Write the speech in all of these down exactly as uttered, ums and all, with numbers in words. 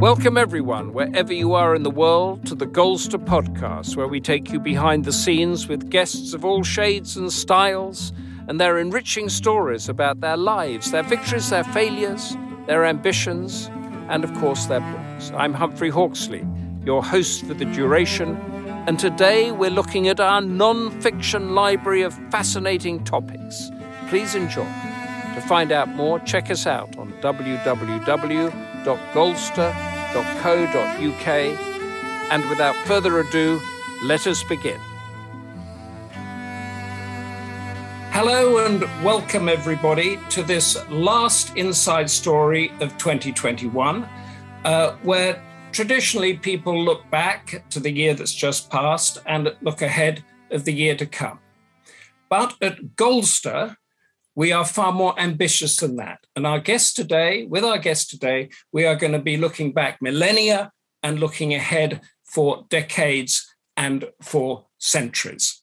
Welcome everyone, wherever you are in the world, to the Goldster Podcast, where we take you behind the scenes with guests of all shades and styles, and their enriching stories about their lives, their victories, their failures, their ambitions, and of course their books. I'm Humphrey Hawksley, your host for the duration, and today we're looking at our non-fiction library of fascinating topics. Please enjoy. To find out more, check us out on w w w dot goldster dot co dot u k. And without further ado, let us begin. Hello and welcome everybody to this last Inside Story of twenty twenty-one, uh, where traditionally people look back to the year that's just passed and look ahead of the year to come. But at Goldster, we are far more ambitious than that. And our guest today, with our guest today, we are going to be looking back millennia and looking ahead for decades and for centuries.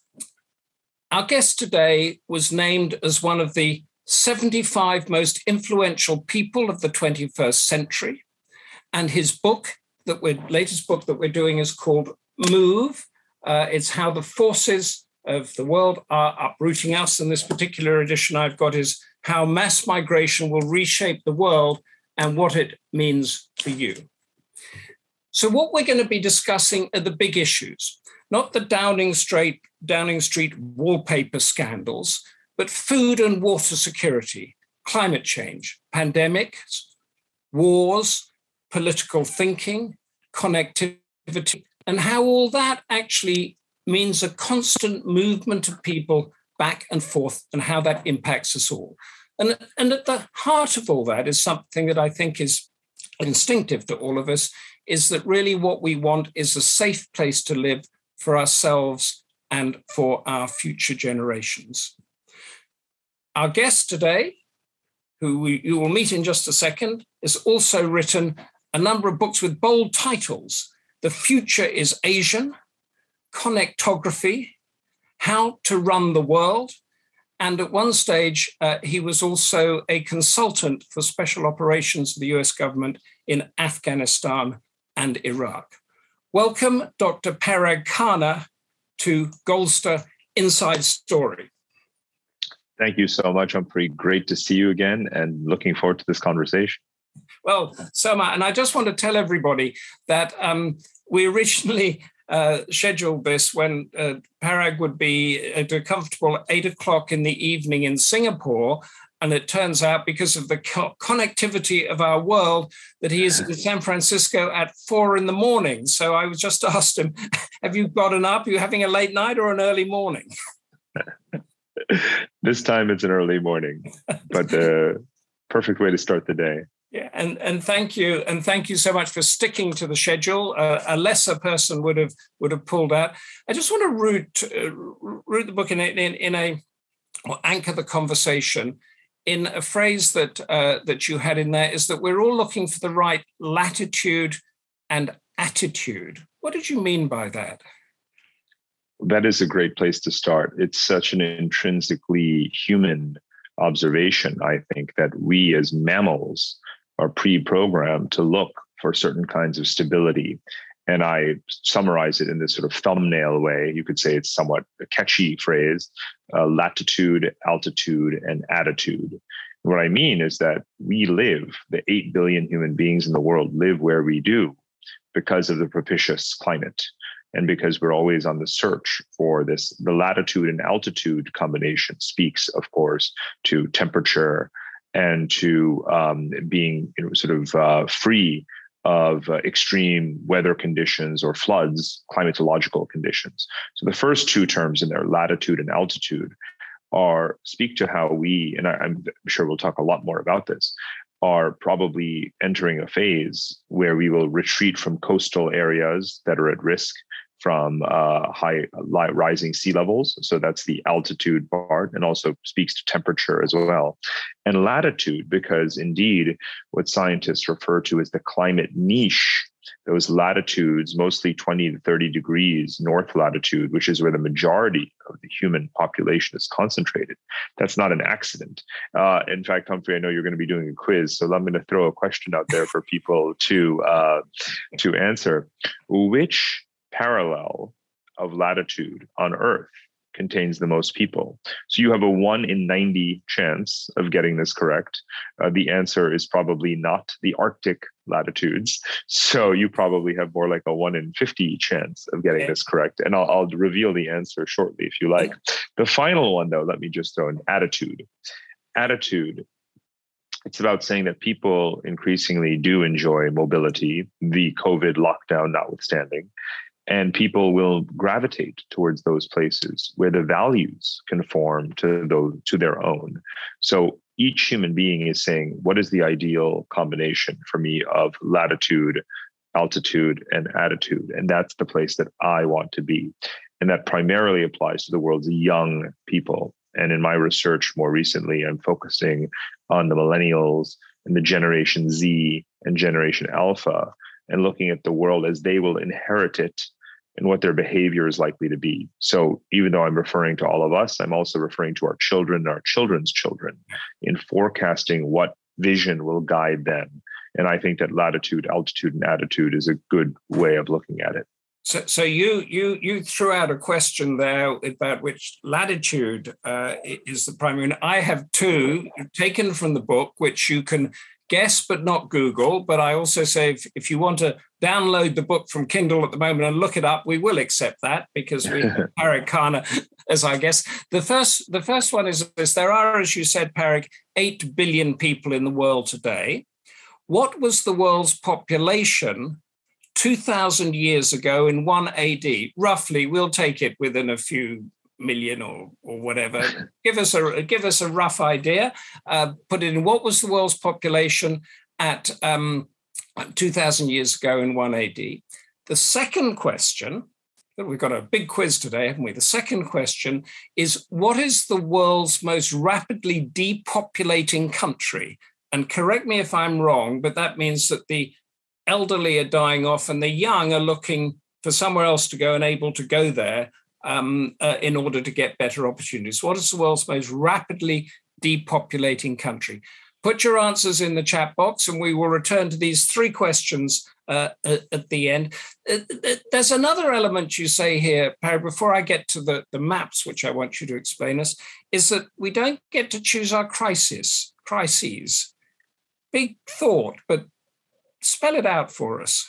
Our guest today was named as one of the seventy-five most influential people of the twenty-first century. And his book, that we're, latest book that we're doing is called Move. Uh, it's how the forces of the world are uprooting us. And this particular edition I've got is How Mass Migration Will Reshape the World and What It Means for You. So what we're going to be discussing are the big issues, not the Downing Street, Downing Street wallpaper scandals, but food and water security, climate change, pandemics, wars, political thinking, connectivity, and how all that actually means a constant movement of people back and forth and how that impacts us all. And, and at the heart of all that is something that I think is instinctive to all of us, is that really what we want is a safe place to live for ourselves and for our future generations. Our guest today, who we, you will meet in just a second, has also written a number of books with bold titles. The Future is Asian, Connectography, How to Run the World. And at one stage, uh, he was also a consultant for special operations of the U S government in Afghanistan and Iraq. Welcome, Doctor Parag Khanna, to Goldster Inside Story. Thank you so much, Humphrey. Great to see you again and looking forward to this conversation. Well, Soma, and I just want to tell everybody that um, we originally Uh, scheduled this when uh, Parag would be at a comfortable eight o'clock in the evening in Singapore. And it turns out, because of the co- connectivity of our world, that he is in San Francisco at four in the morning. So I was just asked him, have you gotten up? Are you having a late night or an early morning? This time it's an early morning, but the uh, perfect way to start the day. Yeah, and, and thank you, and thank you so much for sticking to the schedule. Uh, a lesser person would have would have pulled out. I just want to root uh, root the book in in, in a or anchor the conversation in a phrase that uh, that you had in there, is that we're all looking for the right latitude and attitude. What did you mean by that? That is a great place to start. It's such an intrinsically human observation, I think, that we as mammals are pre-programmed to look for certain kinds of stability. And I summarize it in this sort of thumbnail way. You could say it's somewhat a catchy phrase, uh, latitude, altitude, and attitude. What I mean is that we live, the eight billion human beings in the world live where we do because of the propitious climate. And because we're always on the search for this, the latitude and altitude combination speaks, of course, to temperature and to um, being, you know, sort of uh, free of uh, extreme weather conditions or floods, climatological conditions. So the first two terms in there, latitude and altitude, are speak to how we, and I, I'm sure we'll talk a lot more about this, are probably entering a phase where we will retreat from coastal areas that are at risk from uh, high li- rising sea levels. So that's the altitude part, and also speaks to temperature as well. And latitude, because indeed what scientists refer to as the climate niche, those latitudes, mostly twenty to thirty degrees north latitude, which is where the majority of the human population is concentrated. That's not an accident. Uh, in fact, Humphrey, I know you're going to be doing a quiz, so I'm going to throw a question out there for people to uh, to answer. Which parallel of latitude on Earth contains the most people? So you have a one in ninety chance of getting this correct. Uh, the answer is probably not the Arctic latitudes. So you probably have more like a one in fifty chance of getting this correct. And I'll, I'll reveal the answer shortly if you like. The final one, though, let me just throw in attitude. Attitude. It's about saying that people increasingly do enjoy mobility, the COVID lockdown notwithstanding. And people will gravitate towards those places where the values conform to those to their own. So each human being is saying, what is the ideal combination for me of latitude, altitude, and attitude? And that's the place that I want to be. And that primarily applies to the world's young people. And in my research more recently, I'm focusing on the millennials and the Generation Z and Generation Alpha, and looking at the world as they will inherit it and what their behavior is likely to be. So even though I'm referring to all of us, I'm also referring to our children and our children's children in forecasting what vision will guide them. And I think that latitude, altitude, and attitude is a good way of looking at it. So, so you you you threw out a question there about which latitude uh, is the primary. And I have two taken from the book, which you can guess but not Google. But I also say if, if you want to download the book from Kindle at the moment and look it up, we will accept that because we have Parag Khanna as our guest. The first, the first one is this. There are, as you said, Parag, eight billion people in the world today. What was the world's population two thousand years ago in one A D? Roughly, we'll take it within a few million or or whatever. Give us a give us a rough idea. Uh, put it in. What was the world's population at um, two thousand years ago in one A D? The second question. We've got a big quiz today, haven't we? The second question is: what is the world's most rapidly depopulating country? And correct me if I'm wrong, but that means that the elderly are dying off and the young are looking for somewhere else to go and able to go there um, uh, in order to get better opportunities. What is the world's most rapidly depopulating country? Put your answers in the chat box and we will return to these three questions uh, at, at the end. Uh, there's another element you say here, Perry, before I get to the, the maps, which I want you to explain us, is that we don't get to choose our crisis, crises. Big thought, but spell it out for us.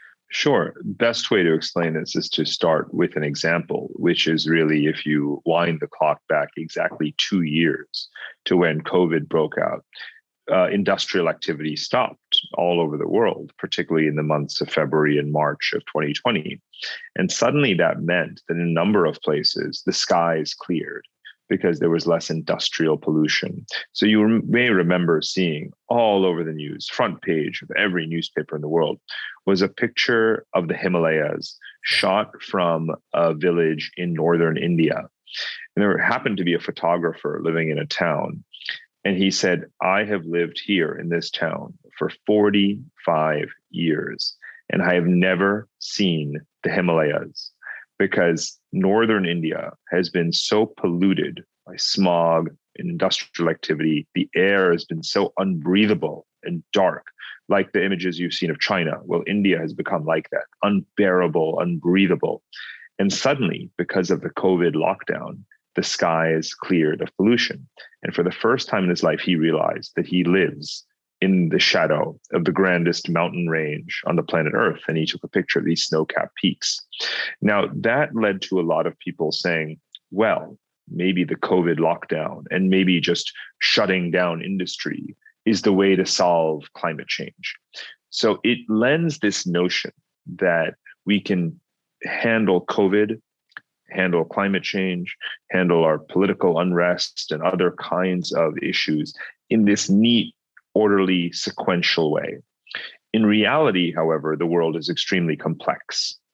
Sure. Best way to explain this is to start with an example, which is really if you wind the clock back exactly two years to when COVID broke out, uh, industrial activity stopped all over the world, particularly in the months of February and March of twenty twenty. And suddenly that meant that in a number of places, the skies cleared because there was less industrial pollution. So you may remember seeing all over the news, front page of every newspaper in the world, was a picture of the Himalayas shot from a village in northern India. And there happened to be a photographer living in a town. And he said, I have lived here in this town for forty-five years, and I have never seen the Himalayas, because northern India has been so polluted by smog and industrial activity. The air has been so unbreathable and dark, like the images you've seen of China. Well, India has become like that, unbearable, unbreathable. And suddenly, because of the COVID lockdown, the skies cleared of pollution. And for the first time in his life, he realized that he lives in the shadow of the grandest mountain range on the planet Earth. And he took a picture of these snow-capped peaks. Now, that led to a lot of people saying, well, maybe the COVID lockdown and maybe just shutting down industry is the way to solve climate change. So it lends this notion that we can handle COVID, handle climate change, handle our political unrest and other kinds of issues in this neat, orderly, sequential way. In reality, however, the world is extremely complex.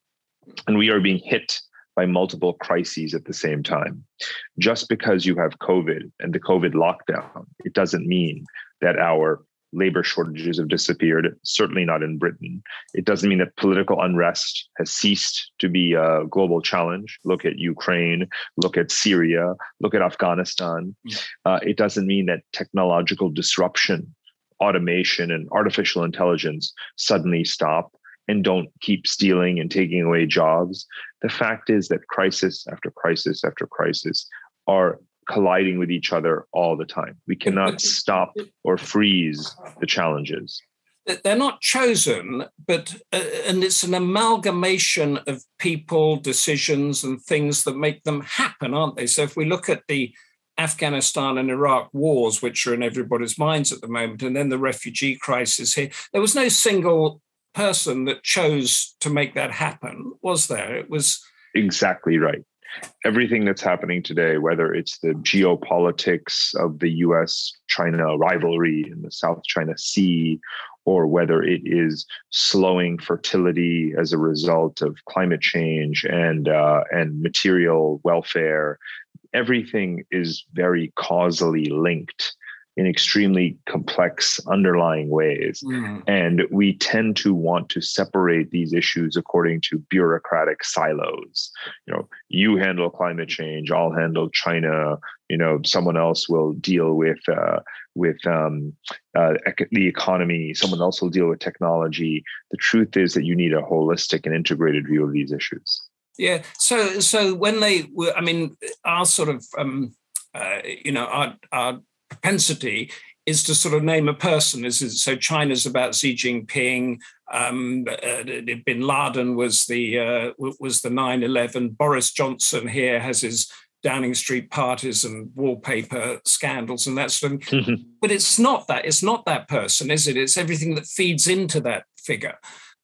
And we are being hit by multiple crises at the same time. Just because you have COVID and the COVID lockdown, it doesn't mean that our labor shortages have disappeared, certainly not in Britain. It doesn't mean that political unrest has ceased to be a global challenge. Look at Ukraine, look at Syria, look at Afghanistan. Uh, it doesn't mean that technological disruption, automation, and artificial intelligence suddenly stop and don't keep stealing and taking away jobs. The fact is that crisis after crisis after crisis are colliding with each other all the time. We cannot stop or freeze the challenges. They're not chosen, but uh, and it's an amalgamation of people, decisions, and things that make them happen, aren't they? So if we look at the Afghanistan and Iraq wars, which are in everybody's minds at the moment, and then the refugee crisis here, there was no single person that chose to make that happen, was there? It was exactly right. Everything that's happening today, whether it's the geopolitics of the U S China rivalry in the South China Sea, or whether it is slowing fertility as a result of climate change and uh, and material welfare, everything is very causally linked in extremely complex underlying ways. Mm. And we tend to want to separate these issues according to bureaucratic silos. You know, you handle climate change, I'll handle China, you know, someone else will deal with uh, with um, uh, ec- the economy, someone else will deal with technology. The truth is that you need a holistic and integrated view of these issues. Yeah, so so when they were, I mean, our sort of, um, uh, you know, our, our propensity is to sort of name a person. Is it, so China's about Xi Jinping. Um, uh, Bin Laden was the uh, was the nine eleven. Boris Johnson here has his Downing Street parties and wallpaper scandals and that sort of thing. Mm-hmm. But it's not that. It's not that person, is it? It's everything that feeds into that figure.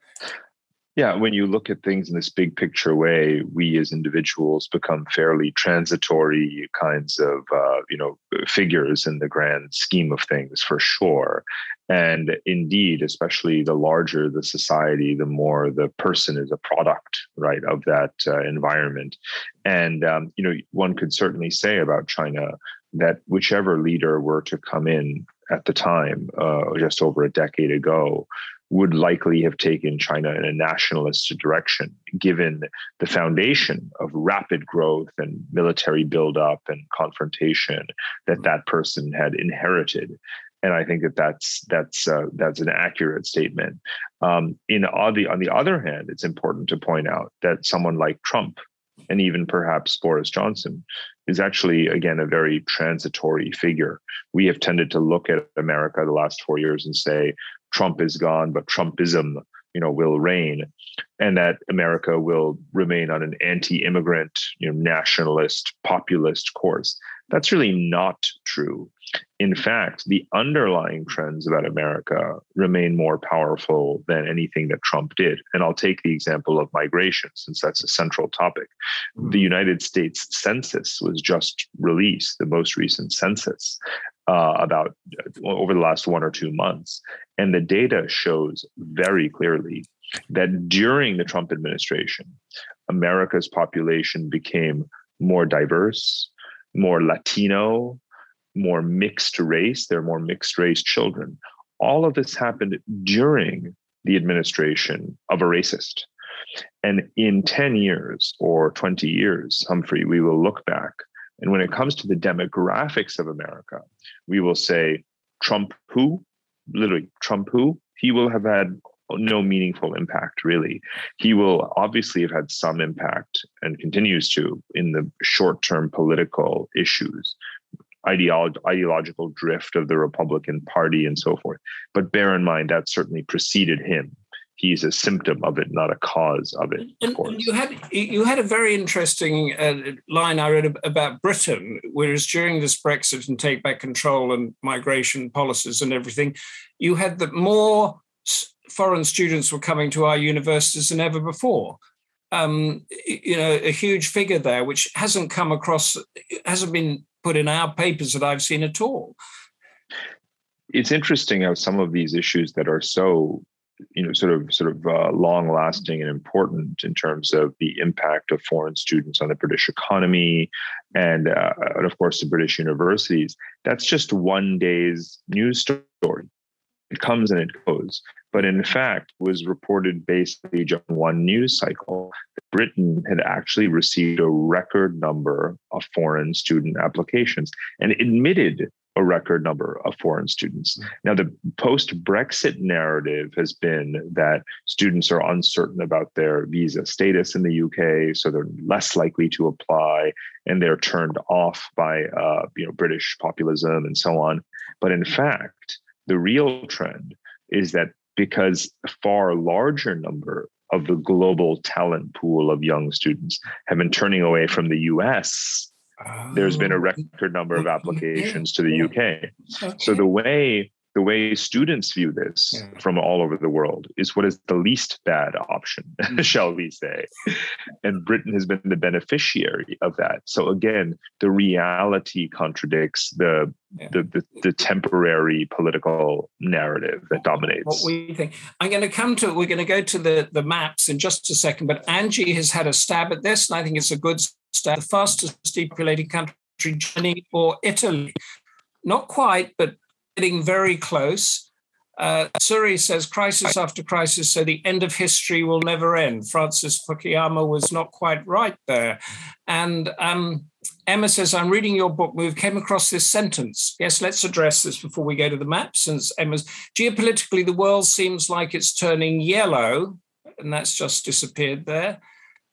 Yeah, when you look at things in this big picture way, we as individuals become fairly transitory kinds of, uh, you know, figures in the grand scheme of things, for sure. And indeed, especially the larger the society, the more the person is a product, right, of that uh, environment. And, um, you know, one could certainly say about China that whichever leader were to come in at the time, uh, just over a decade ago, would likely have taken China in a nationalist direction, given the foundation of rapid growth and military buildup and confrontation that that person had inherited. And I think that that's that's uh, that's an accurate statement. Um, in on the on the other hand, it's important to point out that someone like Trump, and even perhaps Boris Johnson, is actually, again, a very transitory figure. We have tended to look at America the last four years and say, Trump is gone, but Trumpism, you know, will reign, and that America will remain on an anti-immigrant, you know, nationalist, populist course. That's really not true. In fact, the underlying trends about America remain more powerful than anything that Trump did. And I'll take the example of migration, since that's a central topic. Mm-hmm. The United States Census was just released, the most recent census, uh, about uh, over the last one or two months. And the data shows very clearly that during the Trump administration, America's population became more diverse, more Latino, more mixed race. There are more mixed race children. All of this happened during the administration of a racist. And in ten years or twenty years, Humphrey, we will look back. And when it comes to the demographics of America, we will say, Trump who? Literally, Trump who? He will have had no meaningful impact, really. He will obviously have had some impact and continues to in the short-term political issues, ideolo- ideological drift of the Republican Party and so forth. But bear in mind, that certainly preceded him. He's a symptom of it, not a cause of it. Of and, course. And you had you had a very interesting uh, line I read about Britain, whereas during this Brexit and take back control and migration policies and everything, you had that more foreign students were coming to our universities than ever before. Um, you know, a huge figure there, which hasn't come across, hasn't been put in our papers that I've seen at all. It's interesting how some of these issues that are so you know, sort of sort of uh, long-lasting and important in terms of the impact of foreign students on the British economy, and, uh, and of course the British universities. That's just one day's news story. It comes and it goes. But in fact, was reported basically just one news cycle that Britain had actually received a record number of foreign student applications and admitted a record number of foreign students. Now, the post-Brexit narrative has been that students are uncertain about their visa status in the U K, so they're less likely to apply, and they're turned off by uh, you know, British populism and so on. But in fact, the real trend is that because a far larger number of the global talent pool of young students have been turning away from the U S, oh, there's been a record number of applications to the U K. Okay. So the way the way students view this yeah. from all over the world is what is the least bad option, mm. shall we say. And Britain has been the beneficiary of that. So again, the reality contradicts the Yeah. The, the the temporary political narrative that dominates. What we think. I'm going to come to, we're going to go to the, the maps in just a second, but Angie has had a stab at this, and I think it's a good stab. The fastest depopulating country, Germany or Italy? Not quite, but getting very close. Uh, Suri says, crisis after crisis, so the end of history will never end. Francis Fukuyama was not quite right there. And um, Emma says, I'm reading your book, Move, came across this sentence. Yes, let's address this before we go to the map, since Emma's, geopolitically, the world seems like it's turning yellow, and that's just disappeared there.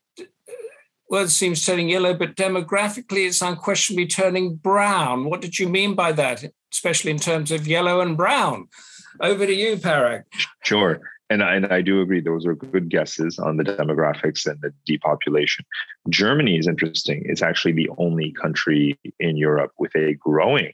World seems turning yellow, but demographically, it's unquestionably turning brown. What did you mean by that, especially in terms of yellow and brown? Over to you, Parag. Sure. And I, and I do agree. Those are good guesses on the demographics and the depopulation. Germany is interesting. It's actually the only country in Europe with a growing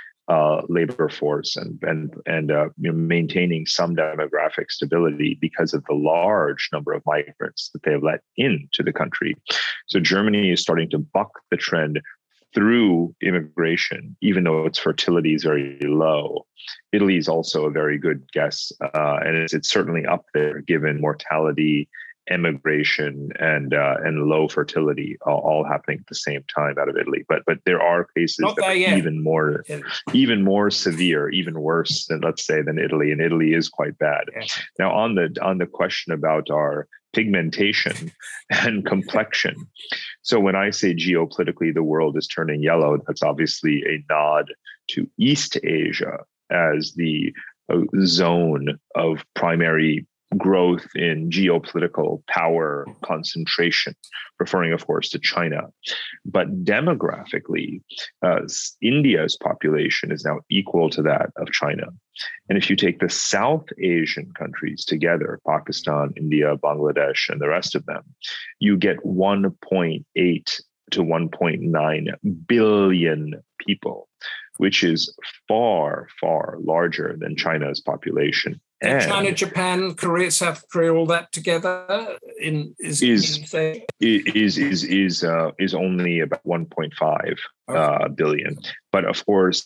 uh, labor force and and and uh, you know, maintaining some demographic stability because of the large number of migrants that they have let into the country. So Germany is starting to buck the trend through immigration, even though its fertility is very low. Italy is also a very good guess, uh, and it's, it's certainly up there given mortality, emigration, and uh, and low fertility all, all happening at the same time out of Italy. But but there are cases Not that are yet. even more yeah. even more severe, even worse than, let's say, than Italy, and Italy is quite bad. Yeah. Now on the on the question about our pigmentation and complexion. So when I say geopolitically the world is turning yellow, that's obviously a nod to East Asia as the uh, zone of primary growth in geopolitical power concentration, referring, of course, to China. But demographically, uh, India's population is now equal to that of China. And if you take the South Asian countries together, Pakistan, India, Bangladesh, and the rest of them, you get one point eight to one point nine billion people, which is far, far larger than China's population. And China, Japan, Korea, South Korea, all that together in is is in, is is is uh, is only about one point five okay. uh, billion. But of course,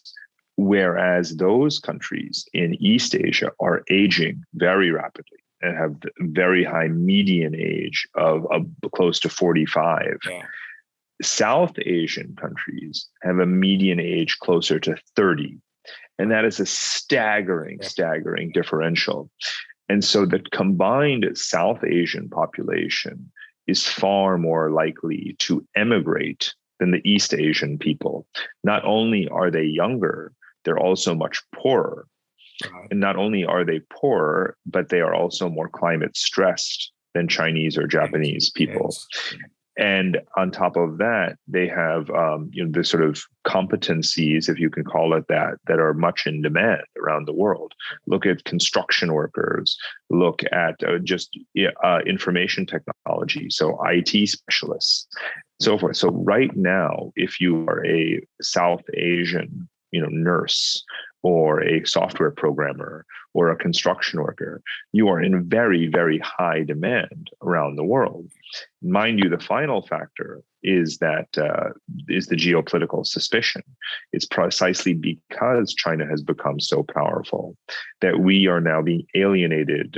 whereas those countries in East Asia are aging very rapidly and have very high median age of, of close to forty-five. Yeah. South Asian countries have a median age closer to thirty. And that is a staggering, yeah. staggering differential. And so the combined South Asian population is far more likely to emigrate than the East Asian people. Not only are they younger, they're also much poorer. Right. And not only are they poorer, but they are also more climate stressed than Chinese or Japanese people. Yes. And on top of that, they have um, you know, the sort of competencies, if you can call it that, that are much in demand around the world. Look at construction workers, look at uh, just uh, information technology, so I T specialists, so forth. So right now, if you are a South Asian, you know, nurse or a software programmer or a construction worker, you are in very, very high demand around the world. Mind you, the final factor is that uh, is the geopolitical suspicion. It's precisely because China has become so powerful that we are now being alienated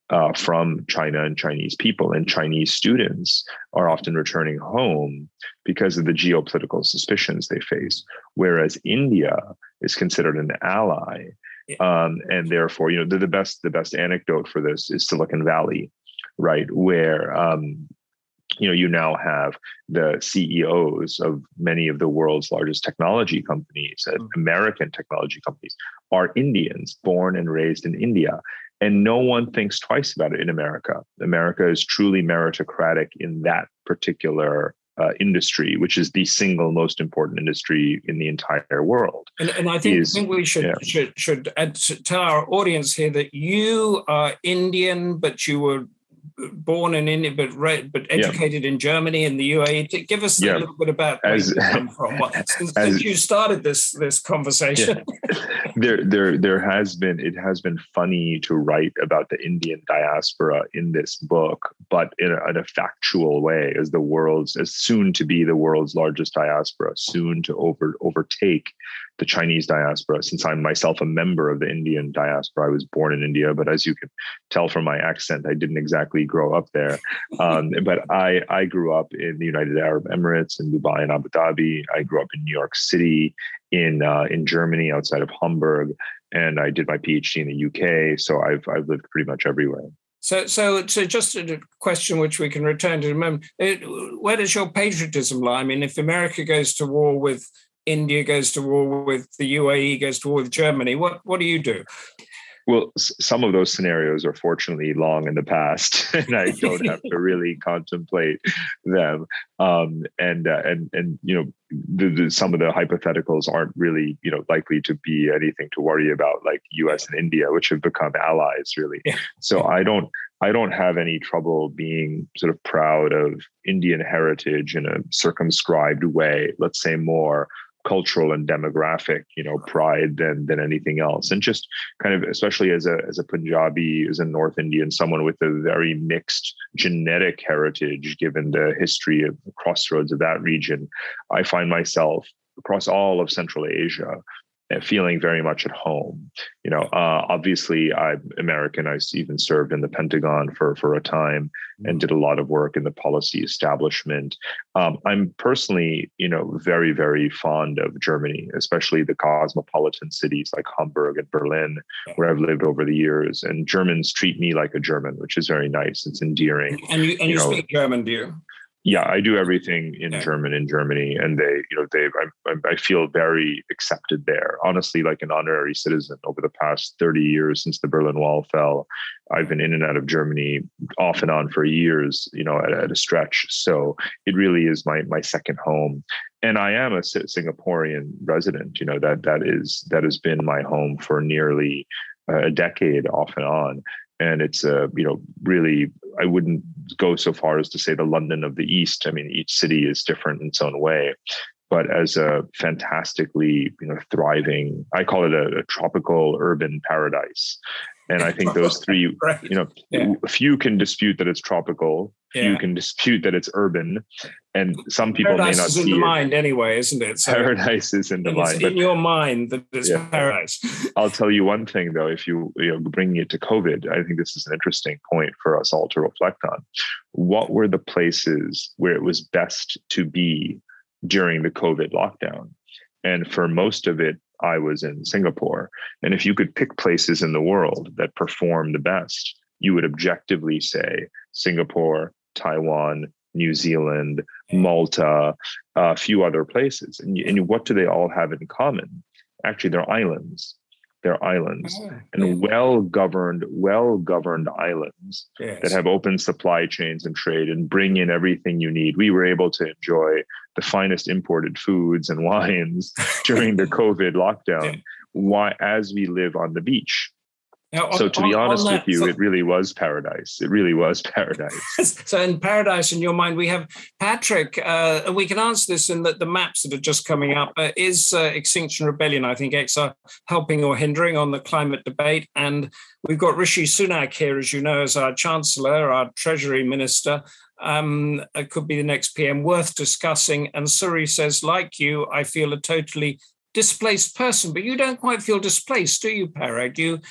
uh, from China and Chinese people. And Chinese students are often returning home because of the geopolitical suspicions they face, whereas India is considered an ally. Um, and therefore, you know, the, the best the best anecdote for this is Silicon Valley, right, where um, you know you now have the C E Os of many of the world's largest technology companies, mm-hmm. American technology companies, are Indians, born and raised in India. And no one thinks twice about it in America. America is truly meritocratic in that particular uh, industry, which is the single most important industry in the entire world. And, and I think, is, think we should, yeah. should should add to tell our audience here that you are Indian, but you were born in India, but but educated yeah. in Germany and the U A E. Give us yeah. a little bit about where as, you come from. What, since, as, since you started this this conversation, yeah. there there there has been it has been funny to write about the Indian diaspora in this book, but in a, in a factual way, as the world's as soon to be the world's largest diaspora, soon to over overtake the Chinese diaspora. Since I'm myself a member of the Indian diaspora, I was born in India, but as you can tell from my accent, I didn't exactly grow up there. Um, but I, I grew up in the United Arab Emirates, in Dubai and Abu Dhabi. I grew up in New York City, in uh, in Germany, outside of Hamburg, and I did my PhD in the U K. So I've I've lived pretty much everywhere. So, so, so, just a question which we can return to in a moment. Where does your patriotism lie? I mean, if America goes to war with India, goes to war with the U A E, goes to war with Germany, what what do you do? Well, some of those scenarios are fortunately long in the past, and I don't have to really contemplate them. Um, and uh, and and you know, the, the, some of the hypotheticals aren't really you know likely to be anything to worry about, like U S and India, which have become allies, really. Yeah. So I don't I don't have any trouble being sort of proud of Indian heritage in a circumscribed way. Let's say more cultural and demographic, you know, pride than than anything else. And just kind of, especially as a as a Punjabi, as a North Indian, someone with a very mixed genetic heritage, given the history of the crossroads of that region, I find myself across all of Central Asia feeling very much at home. You know, uh, obviously I'm American. I even served in the Pentagon for, for a time and did a lot of work in the policy establishment. Um, I'm personally, you know, very, very fond of Germany, especially the cosmopolitan cities like Hamburg and Berlin, where I've lived over the years. And Germans treat me like a German, which is very nice. It's endearing. And you, and you, you know, speak German, do you? Yeah, I do everything in yeah. German in Germany, and they, you know, they, I, I feel very accepted there. Honestly, like an honorary citizen. Over the past thirty years since the Berlin Wall fell, I've been in and out of Germany off and on for years, you know, at, at a stretch. So it really is my my second home. And I am a Singaporean resident. You know, that that is that has been my home for nearly a decade, off and on. And it's a, uh, you know, really, I wouldn't go so far as to say the London of the East. I mean, each city is different in its own way, but as a fantastically, you know, thriving, I call it a, a tropical urban paradise. And I think those three, right. you know, yeah. few can dispute that it's tropical, yeah. few can dispute that it's urban, and some people paradise may not is see in the it. mind anyway, isn't it? So paradise is in the mind. It's in your mind that it's yeah. paradise. I'll tell you one thing, though, if you, you know, bringing it to COVID, I think this is an interesting point for us all to reflect on. What were the places where it was best to be during the COVID lockdown? And for most of it, I was in Singapore. And if you could pick places in the world that perform the best, you would objectively say Singapore, Taiwan, New Zealand, Malta, a few other places. And, and what do they all have in common? Actually, they're islands. They're islands oh, and yeah. well-governed, well-governed islands yes. that have open supply chains and trade and bring in everything you need. We were able to enjoy the finest imported foods and wines during the COVID lockdown, yeah. why, as we live on the beach. Now, so on, to be on, honest on that, with you, so, it really was paradise. It really was paradise. So in paradise, in your mind, we have Patrick, uh, and we can answer this in the, the maps that are just coming up. Uh, is uh, Extinction Rebellion, I think, X R helping or hindering on the climate debate? And we've got Rishi Sunak here, as you know, as our Chancellor, our Treasury Minister. Um, it could be the next P M, worth discussing. And Suri says, like you, I feel a totally displaced person, but you don't quite feel displaced, do you, Parag? You,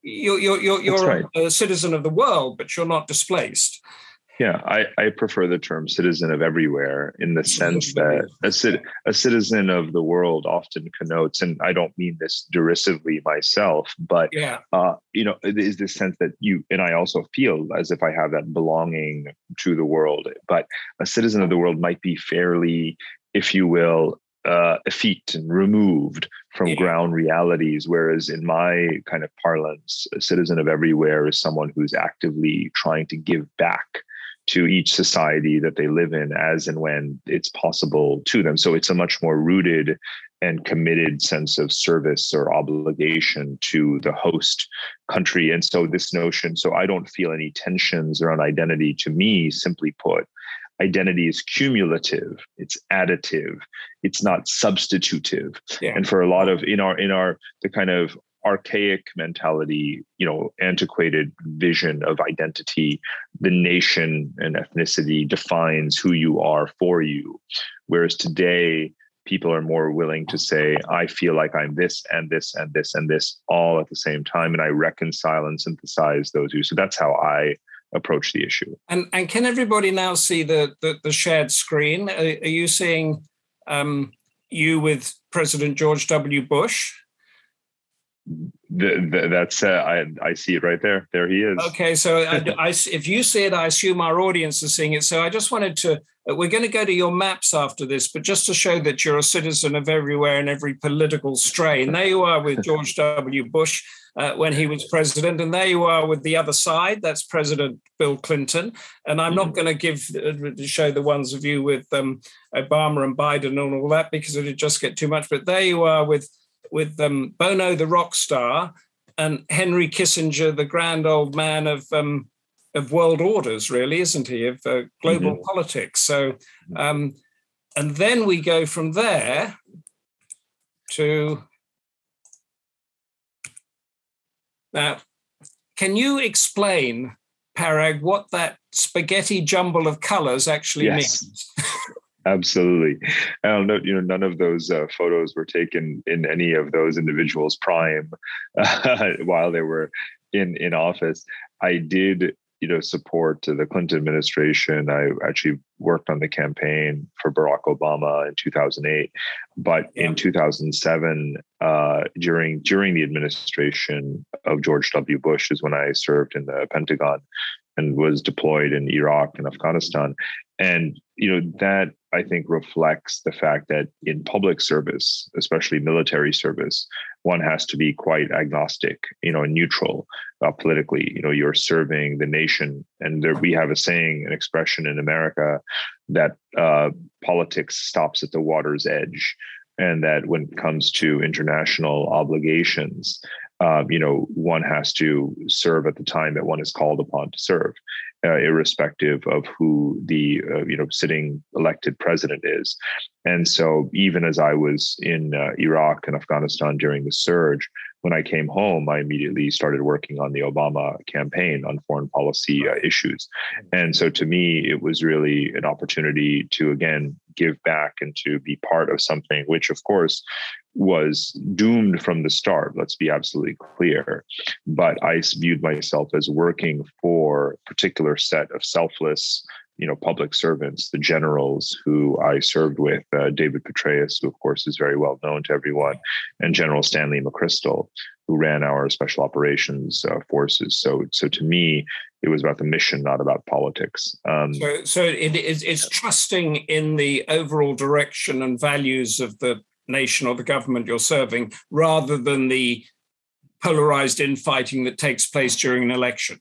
you're you're you're, you're right. a citizen of the world, but you're not displaced. Yeah, I, I prefer the term citizen of everywhere in the sense that a, cit- a citizen of the world often connotes, and I don't mean this derisively myself, but, yeah. uh, you know, it is this sense that you, and I also feel as if I have that belonging to the world, but a citizen of the world might be fairly, if you will, uh, effete and removed from yeah. ground realities. Whereas in my kind of parlance, a citizen of everywhere is someone who's actively trying to give back to each society that they live in as and when it's possible to them. So it's a much more rooted and committed sense of service or obligation to the host country. And so this notion, so I don't feel any tensions around identity. To me, simply put, identity is cumulative, it's additive, it's not substitutive. Yeah. And for a lot of in our in our the kind of archaic mentality, you know, antiquated vision of identity, the nation and ethnicity defines who you are for you. Whereas today, people are more willing to say, I feel like I'm this and this and this and this all at the same time. And I reconcile and synthesize those two. So that's how I approach the issue. And and can everybody now see the the, the shared screen? Are, are you seeing um, you with President George W. Bush? The, the, that's uh, I I see it right there. There he is. Okay, so I, I, if you see it, I assume our audience is seeing it. So I just wanted to. We're going to go to your maps after this, but just to show that you're a citizen of everywhere and every political strain. There you are with George W. Bush uh, when he was president, and there you are with the other side. That's President Bill Clinton. And I'm not going to give uh, show the ones of you with um, Obama and Biden and all that because it would just get too much. But there you are with. with um, Bono, the rock star, and Henry Kissinger, the grand old man of um, of world orders, really, isn't he, of uh, global mm-hmm. politics. So, um, and then we go from there to, now, can you explain, Parag, what that spaghetti jumble of colors actually yes. means? Absolutely. I don't know, you know, none of those uh, photos were taken in any of those individuals' prime uh, while they were in, in office. I did, you know, support the Clinton administration. I actually worked on the campaign for Barack Obama in two thousand eight. But yeah. in two thousand seven, uh, during during the administration of George W. Bush is when I served in the Pentagon and was deployed in Iraq and Afghanistan. And, you know, that I think reflects the fact that in public service, especially military service, one has to be quite agnostic, you know, neutral uh, politically. You know, you're serving the nation. And there, we have a saying, an expression in America that uh, politics stops at the water's edge. And that when it comes to international obligations, Um, you know, one has to serve at the time that one is called upon to serve, uh, irrespective of who the, uh, you know, sitting elected president is. And so even as I was in uh, Iraq and Afghanistan during the surge, when I came home, I immediately started working on the Obama campaign on foreign policy uh, issues. And so to me, it was really an opportunity to, again, give back and to be part of something which, of course, was doomed from the start. Let's be absolutely clear. But I viewed myself as working for a particular set of selfless, you know, public servants, the generals who I served with, uh, David Petraeus, who of course is very well known to everyone, and General Stanley McChrystal, who ran our special operations uh, forces. So, so to me, it was about the mission, not about politics. Um, so, so it is it's trusting in the overall direction and values of the nation or the government you're serving, rather than the polarized infighting that takes place during an election.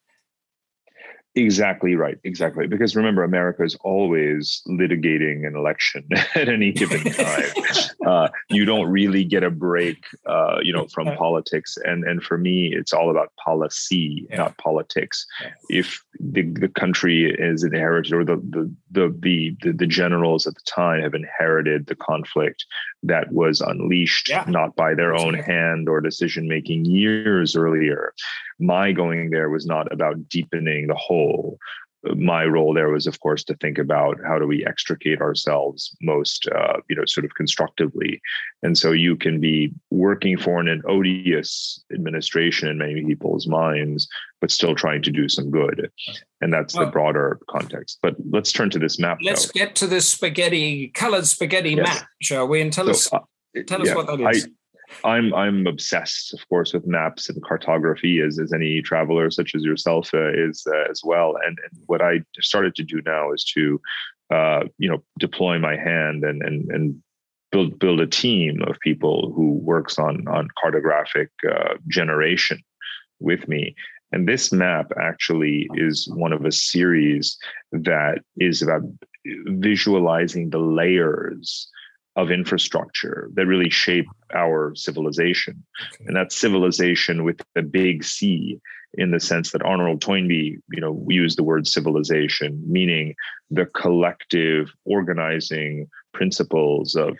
Exactly right. Exactly. Because remember, America is always litigating an election at any given time. uh, you don't really get a break, uh, you know, from politics. And and for me, it's all about policy, yeah. not politics. Yeah. If the, the country is inherited, or the the, the the the the generals at the time have inherited the conflict that was unleashed, yeah. not by their own hand or decision making years earlier. My going there was not about deepening the hole my role there was, of course, to think about how do we extricate ourselves most, uh, you know, sort of constructively. And so you can be working for an odious administration in many people's minds, but still trying to do some good. And that's the broader context. But let's turn to this map. Let's though. get to this spaghetti, colored spaghetti Yes. map, shall we? And tell So, us, uh, tell us yeah, what that is. I, I'm I'm obsessed, of course, with maps and cartography, as as any traveler such as yourself uh, is uh, as well. And, and what I started to do now is to, uh, you know, deploy my hand and and and build build a team of people who works on on cartographic uh, generation with me. And this map actually is one of a series that is about visualizing the layers of infrastructure that really shape our civilization. Okay. And that's civilization with a big C, in the sense that Arnold Toynbee, you know, used the word civilization, meaning the collective organizing principles of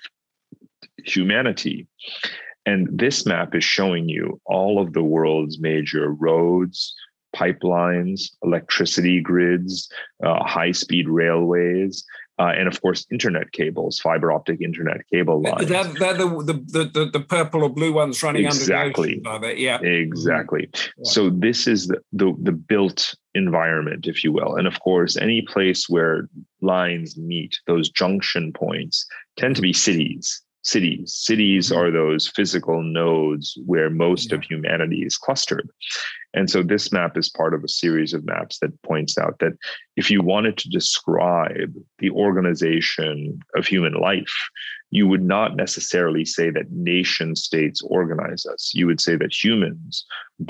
humanity. And this map is showing you all of the world's major roads, pipelines, electricity grids, uh, high-speed railways, Uh, and of course, internet cables, fiber optic internet cable lines. They're, they're the, the, the, the purple or blue ones running exactly. under the ocean, yeah. Exactly. Yeah. So this is the, the, the built environment, if you will. And of course, any place where lines meet, those junction points, tend to be cities. Cities. Cities mm-hmm. are those physical nodes where most yeah. of humanity is clustered. And so this map is part of a series of maps that points out that if you wanted to describe the organization of human life, you would not necessarily say that nation states organize us. You would say that humans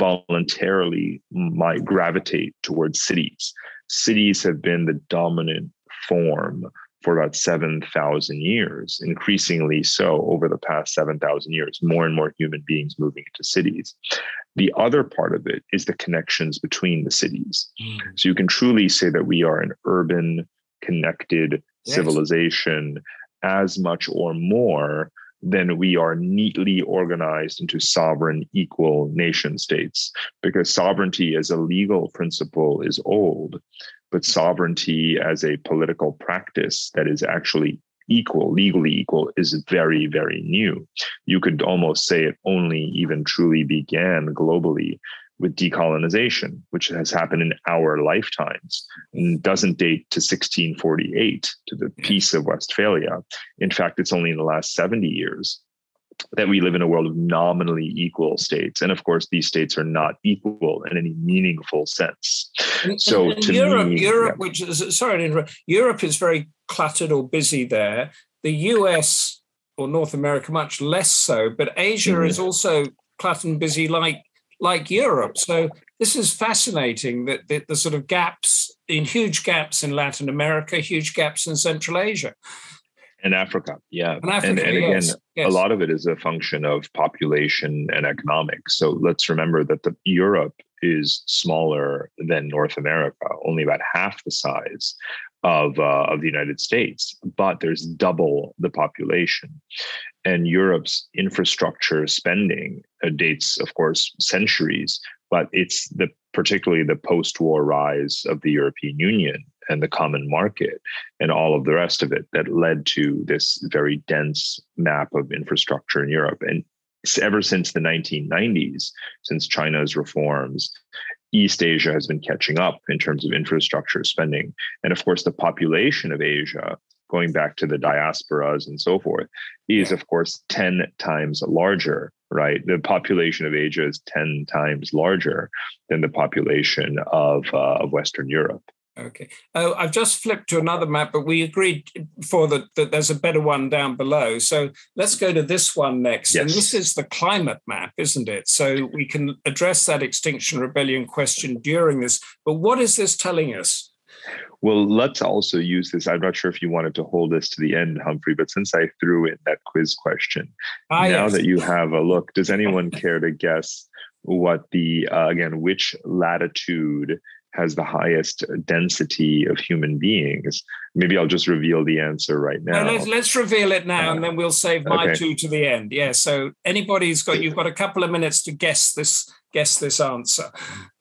voluntarily might gravitate towards cities. Cities have been the dominant form for about seven thousand years, increasingly so over the past seven thousand years, more and more human beings moving into cities. The other part of it is the connections between the cities. Mm. So you can truly say that we are an urban, connected yes. civilization as much or more than we are neatly organized into sovereign, equal nation states, because sovereignty as a legal principle is old, but sovereignty as a political practice that is actually equal, legally equal, is very, very new. You could almost say it only even truly began globally with decolonization, which has happened in our lifetimes and doesn't date to sixteen forty-eight, to the Peace of Westphalia. In fact, it's only in the last seventy years that we live in a world of nominally equal states. And of course, these states are not equal in any meaningful sense. And, so and to Europe, me, Europe, yeah. which is, sorry to interrupt, Europe is very cluttered or busy there. The U S or North America, much less so, but Asia mm-hmm. is also cluttered and busy like, like Europe. So this is fascinating that the, the sort of gaps, in huge gaps in Latin America, huge gaps in Central Asia. And Africa, yeah. And, Africa, and, and again, yes, yes. a lot of it is a function of population and economics. So let's remember that the Europe is smaller than North America, only about half the size of, uh, of the United States, but there's double the population. And Europe's infrastructure spending uh, dates, of course, centuries, but it's the particularly the post-war rise of the European Union and the common market and all of the rest of it that led to this very dense map of infrastructure in Europe. And ever since the nineteen nineties, since China's reforms, East Asia has been catching up in terms of infrastructure spending. And of course, the population of Asia, going back to the diasporas and so forth, is of course ten times larger, right? The population of Asia is ten times larger than the population of, uh, of Western Europe. Okay. Oh, I've just flipped to another map, but we agreed before that, that there's a better one down below. So let's go to this one next. Yes. And this is the climate map, isn't it? So we can address that Extinction Rebellion question during this. But what is this telling us? Well, let's also use this. I'm not sure if you wanted to hold this to the end, Humphrey, but since I threw in that quiz question, ah, now yes. that you have a look, does anyone care to guess what the, uh, again, which latitude has the highest density of human beings? Maybe I'll just reveal the answer right now. No, let's, let's reveal it now, uh, and then we'll save my okay. two to the end. Yeah. So anybody's got, you've got a couple of minutes to guess this, guess this answer.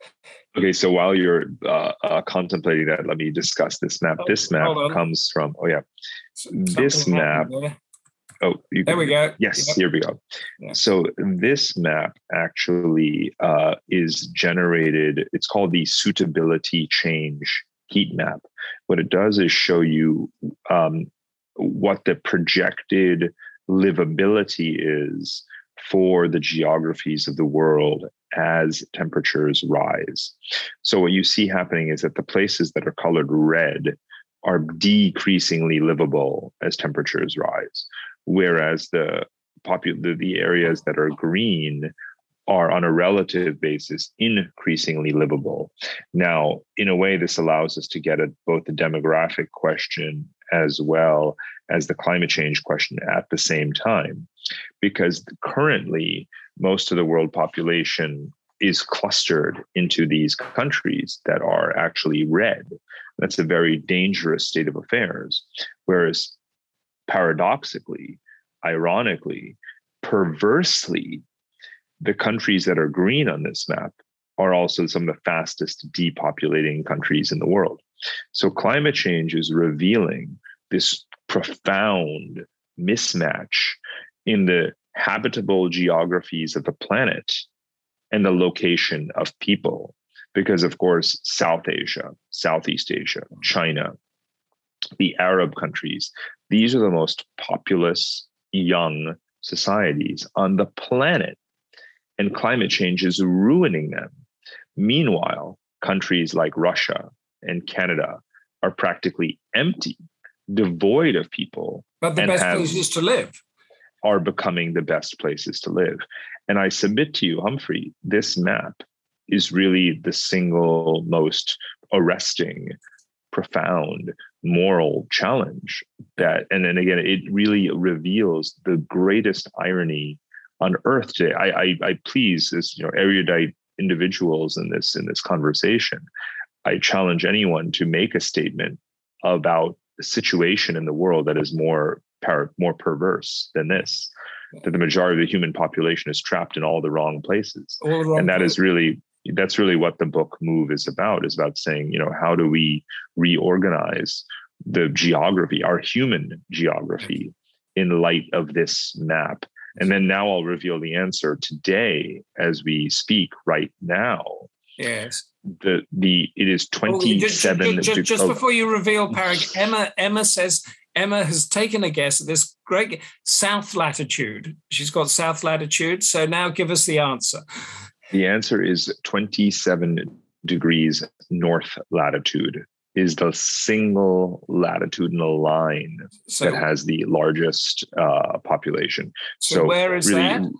Okay, so while you're uh, uh, contemplating that, let me discuss this map. Oh, this map comes from, oh yeah, Something this map. Oh, you there can, we go. Yes, yep. Here we go. Yeah. So this map actually uh, is generated, it's called the suitability change heat map. What it does is show you um, what the projected livability is for the geographies of the world as temperatures rise. So what you see happening is that the places that are colored red are decreasingly livable as temperatures rise, whereas the popu- the, the areas that are green are on a relative basis increasingly livable. Now, in a way, this allows us to get at both the demographic question as well as the climate change question at the same time, because currently most of the world population is clustered into these countries that are actually red. That's a very dangerous state of affairs. Whereas paradoxically, ironically, perversely, the countries that are green on this map are also some of the fastest depopulating countries in the world. So climate change is revealing this profound mismatch in the habitable geographies of the planet and the location of people. Because, of course, South Asia, Southeast Asia, China, the Arab countries, these are the most populous young societies on the planet. And climate change is ruining them. Meanwhile, countries like Russia and Canada are practically empty, devoid of people. But the best places to live. Are becoming the best places to live. And I submit to you, Humphrey, this map is really the single most arresting, profound moral challenge that, and then again, it really reveals the greatest irony on earth today. I, I, I please, as you know, erudite individuals in this in this conversation, I challenge anyone to make a statement about a situation in the world that is more par- more perverse than this. That the majority of the human population is trapped in all the wrong places, all the wrong and that places. is really that's really what the book Move is about. Is about saying, you know, how do we reorganize the geography, our human geography, in light of this map? And then now I'll reveal the answer today as we speak right now. Yes. The the it is twenty-seven. Oh, just, just, just before you reveal, Parag, Emma Emma says Emma has taken a guess at this great south latitude. She's got south latitude. So now give us the answer. The answer is twenty-seven degrees north latitude is the single latitudinal line so, that has the largest uh, population. So, so where is really, that?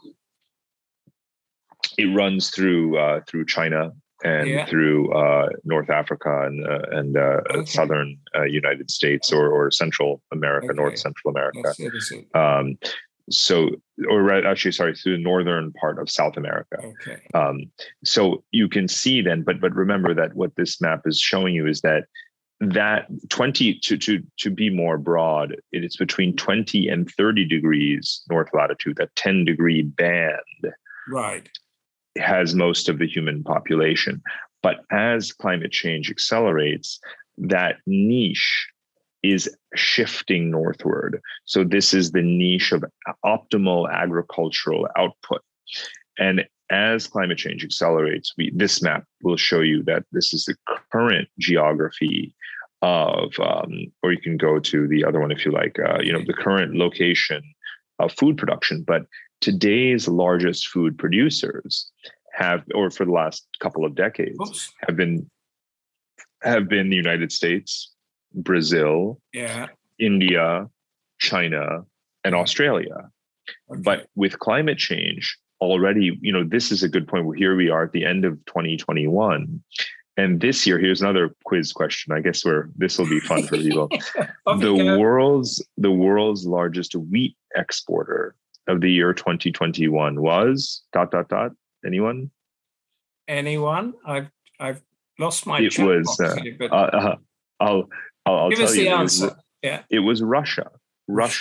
It runs through uh, through China and yeah. through uh, North Africa and uh, and uh, okay. southern uh, United States or or Central America, okay. North Central America. Um, so, or right, actually, sorry, through the northern part of South America. Okay. Um, so you can see then, but but remember that what this map is showing you is that that twenty to to to be more broad, it is between twenty and thirty degrees north latitude. That ten degree band, right, has most of the human population. But as climate change accelerates, that niche is shifting northward. So this is the niche of optimal agricultural output. And as climate change accelerates, we, this map will show you that this is the current geography of, um, or you can go to the other one if you like, uh, you know, the current location of food production. But today's largest food producers have, or for the last couple of decades, Oops. have been have been the United States, Brazil, yeah. India, China, and Australia. Okay. But with climate change already, you know, this is a good point where here we are at the end of twenty twenty-one. And this year, here's another quiz question. I guess where this will be fun for people. the world's the world's largest wheat exporter of the year twenty twenty-one was dot dot dot. Anyone? Anyone? I've I've lost my. It was. Uh, here, but... uh, uh, I'll I'll, I'll give tell us the you. answer. It was, yeah. It was Russia. Russia.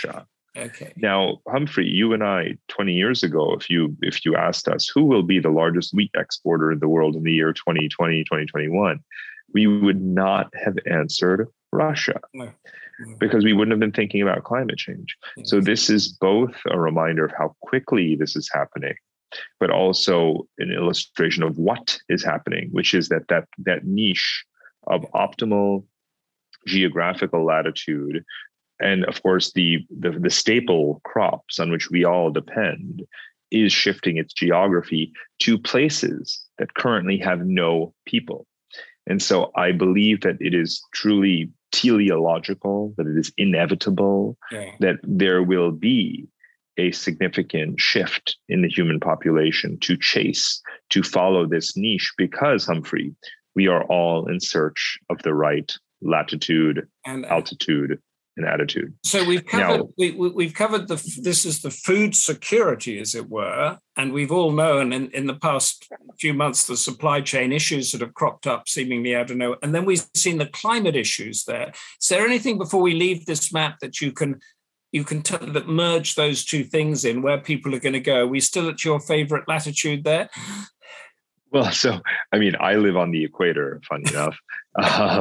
Okay. Now, Humphrey, you and I, twenty years ago, if you if you asked us who will be the largest wheat exporter in the world in the year twenty twenty, twenty twenty-one, we would not have answered Russia. No. No. Because we wouldn't have been thinking about climate change. Yes. So this is both a reminder of how quickly this is happening, but also an illustration of what is happening, which is that that, that niche of optimal geographical latitude, and of course the, the, the staple crops on which we all depend, is shifting its geography to places that currently have no people. And so I believe that it is truly teleological, that it is inevitable, yeah. that there will be a significant shift in the human population to chase, to follow this niche, because, Humphrey, we are all in search of the right latitude, and, altitude, and attitude. So we've covered now, we, we, we've covered the this is the food security, as it were, and we've all known in, in the past few months the supply chain issues that have cropped up seemingly out of nowhere, and then we've seen the climate issues there. Is there anything before we leave this map that you can you can t- that merge those two things in, where people are going to go? Are we still at your favorite latitude there? Well, so I mean, I live on the equator, funny enough. Um,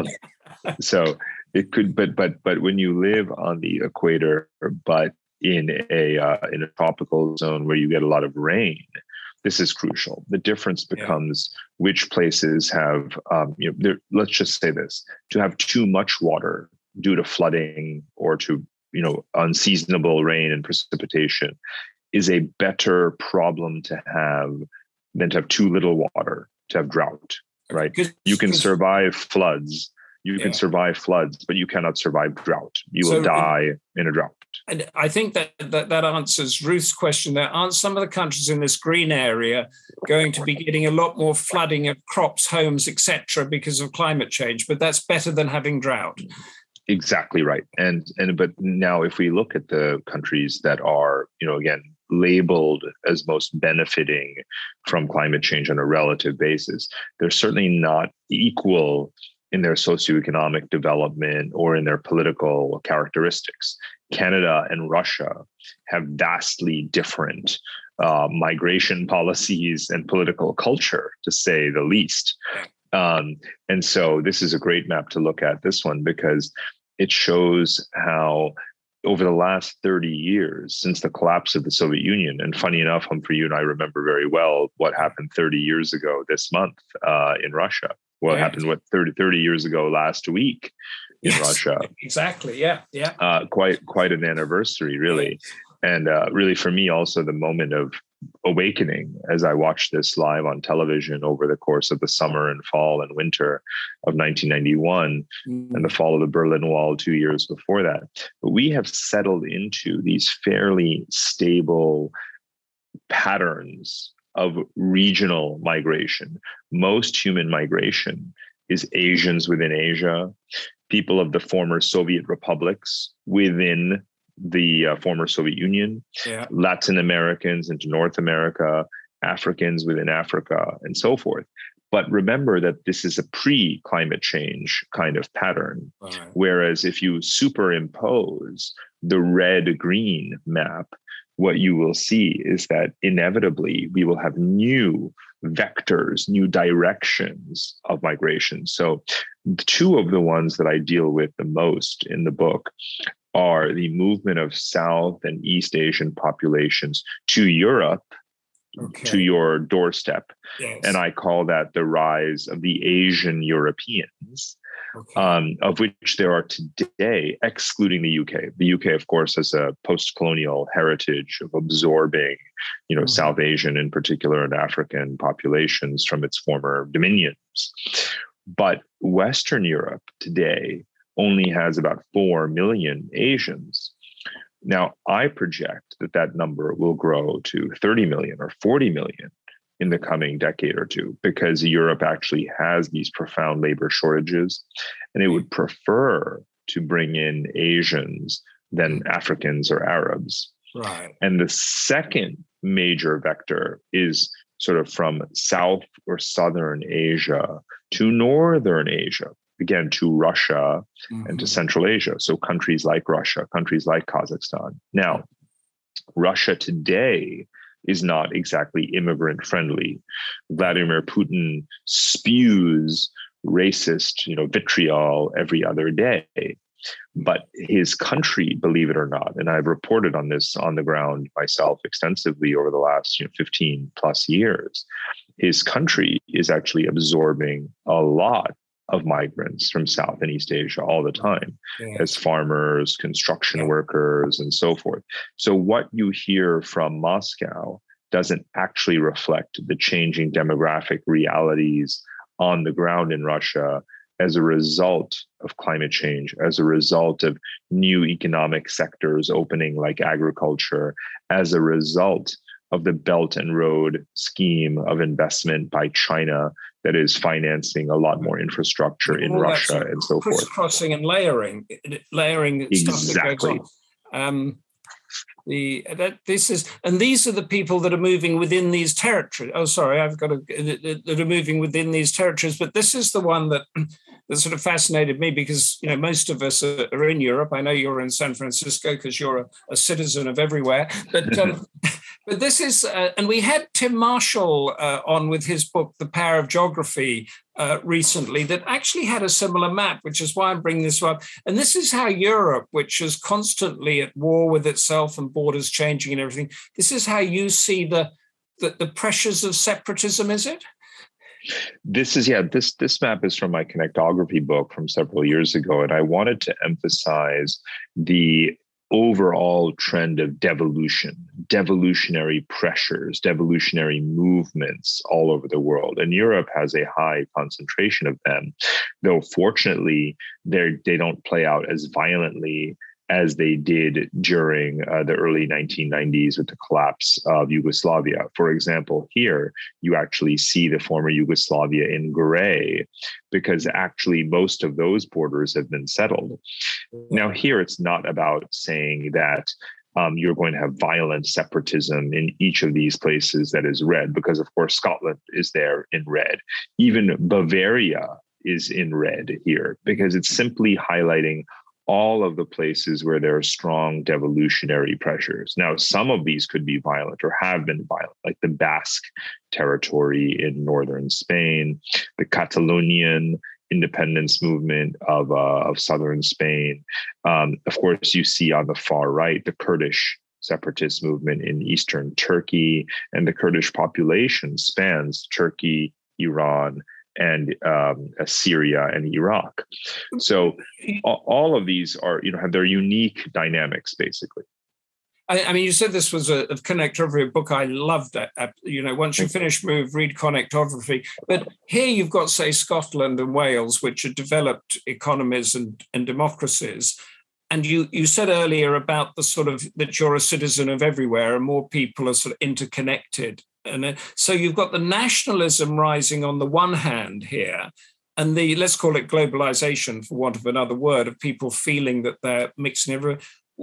so it could, but but but when you live on the equator, but in a uh, in a tropical zone where you get a lot of rain, this is crucial. The difference becomes yeah. which places have, um, you know, let's just say this: to have too much water due to flooding or to, you know, unseasonable rain and precipitation is a better problem to have than to have too little water, to have drought. Right? You can survive floods. You yeah. can survive floods, but you cannot survive drought. You so, will die in a drought. And I think that, that that answers Ruth's question. There aren't some of the countries in this green area going to be getting a lot more flooding of crops, homes, et cetera, because of climate change, but that's better than having drought. Exactly right. And and but now if we look at the countries that are, you know, again, labeled as most benefiting from climate change on a relative basis, they're certainly not equal in their socioeconomic development or in their political characteristics. Canada and Russia have vastly different uh, migration policies and political culture, to say the least. Um, and so this is a great map to look at, this one, because it shows how over the last thirty years, since the collapse of the Soviet Union, and funny enough, Humphrey, you and I remember very well what happened thirty years ago this month uh, in Russia. What right. happened, what, thirty, thirty years ago last week in yes, Russia. Exactly, yeah, yeah. Uh, quite quite an anniversary, really. And uh, really, for me, also the moment of awakening as I watched this live on television over the course of the summer and fall and winter of nineteen ninety-one mm. and the fall of the Berlin Wall two years before that. But we have settled into these fairly stable patterns of regional migration. Most human migration is Asians within Asia, people of the former Soviet republics within the uh, former Soviet Union, yeah. Latin Americans into North America, Africans within Africa, and so forth. But remember that this is a pre-climate change kind of pattern. Right. Whereas if you superimpose the red-green map, what you will see is that inevitably we will have new vectors, new directions of migration. So two of the ones that I deal with the most in the book are the movement of South and East Asian populations to Europe, okay. to your doorstep. Yes. And I call that the rise of the Asian Europeans. Okay. Um, of which there are today, excluding the U K. The U K, of course, has a post-colonial heritage of absorbing, you know, mm-hmm. South Asian in particular and African populations from its former dominions. But Western Europe today only has about four million Asians. Now, I project that that number will grow to thirty million or forty million in the coming decade or two, because Europe actually has these profound labor shortages, and it would prefer to bring in Asians than Africans or Arabs. Right. And the second major vector is sort of from South or Southern Asia to Northern Asia. again, to Russia mm-hmm. and to Central Asia. So countries like Russia, countries like Kazakhstan. Now, Russia today is not exactly immigrant friendly. Vladimir Putin spews racist, you know, vitriol every other day. But his country, believe it or not, and I've reported on this on the ground myself extensively over the last you know, fifteen plus years, his country is actually absorbing a lot of migrants from South and East Asia all the time, yeah. as farmers, construction yeah. workers, and so forth. So what you hear from Moscow doesn't actually reflect the changing demographic realities on the ground in Russia as a result of climate change, as a result of new economic sectors opening like agriculture, as a result of the Belt and Road scheme of investment by China that is financing a lot more infrastructure in All Russia sort of and so forth. Crisscrossing and layering, layering exactly. stuff that goes on. Um, the that this is, and these are the people that are moving within these territories. Oh, sorry, I've got to, that are moving within these territories. But this is the one that that sort of fascinated me because you know most of us are, are in Europe. I know you're in San Francisco because you're a, a citizen of everywhere. But um, but this is, uh, and we had Tim Marshall uh, on with his book, The Power of Geography, uh, recently that actually had a similar map, which is why I'm bringing this up. And this is how Europe, which is constantly at war with itself and borders changing and everything, this is how you see the the, the pressures of separatism, is it? This is, yeah, this this map is from my connectography book from several years ago. And I wanted to emphasize the overall trend of devolution, devolutionary pressures, devolutionary movements all over the world. And Europe has a high concentration of them, though fortunately they they don't play out as violently as they did during uh, the early nineteen nineties with the collapse of Yugoslavia. For example, here you actually see the former Yugoslavia in gray because actually most of those borders have been settled. Now here it's not about saying that um, you're going to have violent separatism in each of these places that is red, because of course Scotland is there in red. Even Bavaria is in red here because it's simply highlighting all of the places where there are strong devolutionary pressures. Now, some of these could be violent or have been violent, like the Basque territory in northern Spain, the Catalonian independence movement of, uh, of southern Spain. Um, of course, you see on the far right, the Kurdish separatist movement in eastern Turkey, and the Kurdish population spans Turkey, Iran, and um, Syria and Iraq. So all of these are, you know, have their unique dynamics, basically. I, I mean, you said this was a, a connectography book. I loved that. You know, once you finish Move, read connectography. But here you've got, say, Scotland and Wales, which are developed economies and, and democracies. And you, you said earlier about the sort of that you're a citizen of everywhere and more people are sort of interconnected. And so you've got the nationalism rising on the one hand here, and the, let's call it globalization, for want of another word, of people feeling that they're mixing everywhere.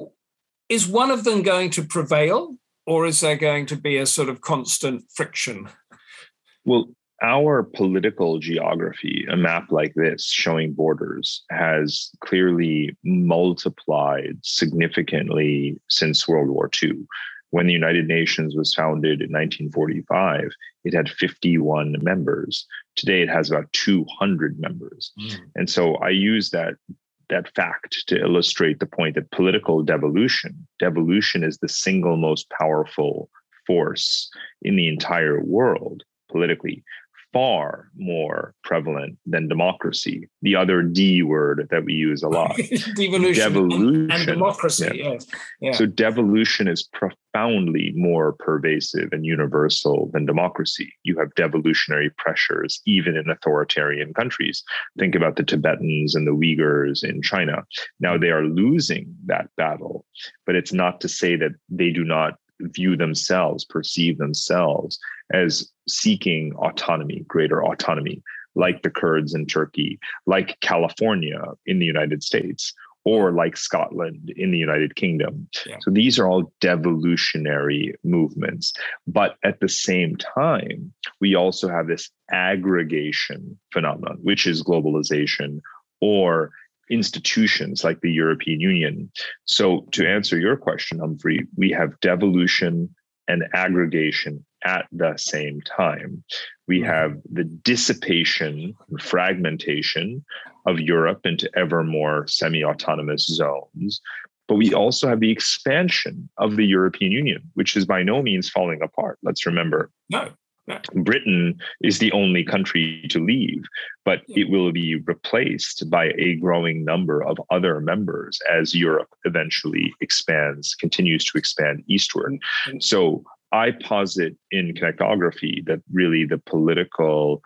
Is one of them going to prevail, or is there going to be a sort of constant friction? Well, our political geography, a map like this showing borders, has clearly multiplied significantly since World War Two. When the United Nations was founded in nineteen forty-five, it had fifty-one members. Today, it has about two hundred members. Mm. And so I use that, that fact to illustrate the point that political devolution, devolution is the single most powerful force in the entire world politically, far more prevalent than democracy, the other D word that we use a lot. Devolution, devolution. And, and democracy, yeah. Yes. Yeah. So devolution is profoundly more pervasive and universal than democracy. You have devolutionary pressures even in authoritarian countries. Think about the Tibetans and the Uyghurs in China. Now they are losing that battle, but it's not to say that they do not view themselves, perceive themselves as seeking autonomy, greater autonomy, like the Kurds in Turkey, like California in the United States, or like Scotland in the United Kingdom. Yeah. So these are all devolutionary movements. But at the same time, we also have this aggregation phenomenon, which is globalization or institutions like the European Union. So to answer your question, Humphrey, we have devolution and aggregation at the same time. We have the dissipation and fragmentation of Europe into ever more semi-autonomous zones. But we also have the expansion of the European Union, which is by no means falling apart. Let's remember. No. No. Britain is the only country to leave, but it will be replaced by a growing number of other members as Europe eventually expands, continues to expand eastward. So I posit in Connectography that really the political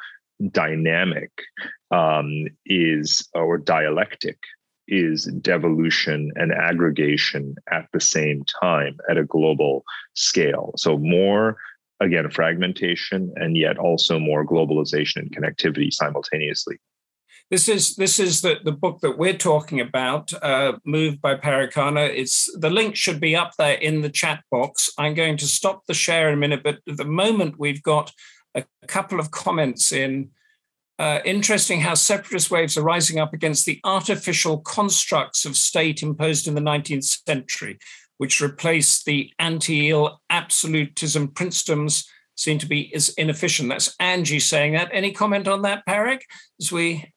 dynamic um, is, or dialectic, is devolution and aggregation at the same time at a global scale. So more, again, fragmentation, and yet also more globalization and connectivity simultaneously. This is this is the, the book that we're talking about, uh, Moved by Parag Khanna. It's the link should be up there in the chat box. I'm going to stop the share in a minute, but at the moment we've got a couple of comments in. Uh, interesting how separatist waves are rising up against the artificial constructs of state imposed in the nineteenth century, which replace the anti-ill absolutism princedoms seem to be as inefficient. That's Angie saying that. Any comment on that, Parag? As we...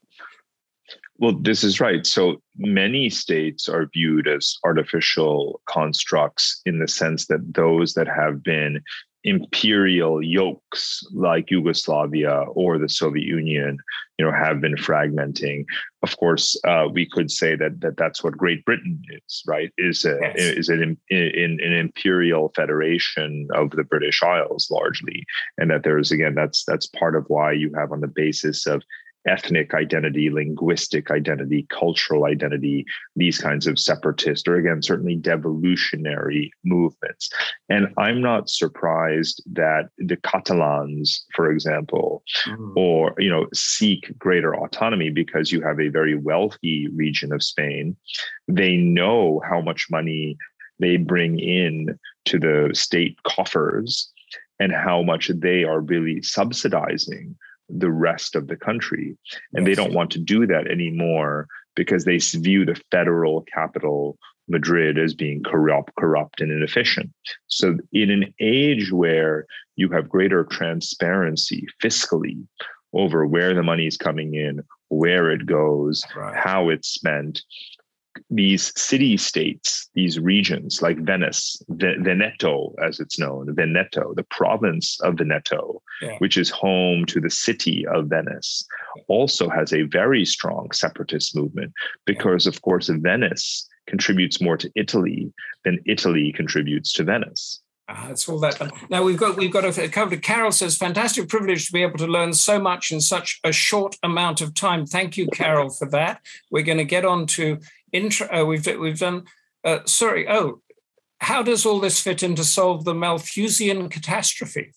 Well, this is right. So many states are viewed as artificial constructs in the sense that those that have been imperial yokes like Yugoslavia or the Soviet Union, you know, have been fragmenting. Of course, uh, we could say that, that that's what Great Britain is, right? Is a, yes. is an, in, an imperial federation of the British Isles largely, and that there's again that's that's part of why you have on the basis of ethnic identity, linguistic identity, cultural identity, these kinds of separatist or again, certainly devolutionary movements. And I'm not surprised that the Catalans, for example, mm. or, you know, seek greater autonomy because you have a very wealthy region of Spain. They know how much money they bring in to the state coffers and how much they are really subsidizing the rest of the country. And yes. They don't want to do that anymore because they view the federal capital, Madrid, as being corrupt, corrupt and inefficient. So in an age where you have greater transparency fiscally over where the money is coming in, where it goes, right. how it's spent, these city-states, these regions like Venice, Veneto, as it's known, Veneto, the province of Veneto, yeah. which is home to the city of Venice, also has a very strong separatist movement because, of course, Venice contributes more to Italy than Italy contributes to Venice. Ah, that's all that. Now we've got we've got a cover. Carol says, "Fantastic privilege to be able to learn so much in such a short amount of time." Thank you, Carol, for that. We're going to get on to intro. Uh, we've we've done. Uh, sorry. Oh, how does all this fit in to solve the Malthusian catastrophe?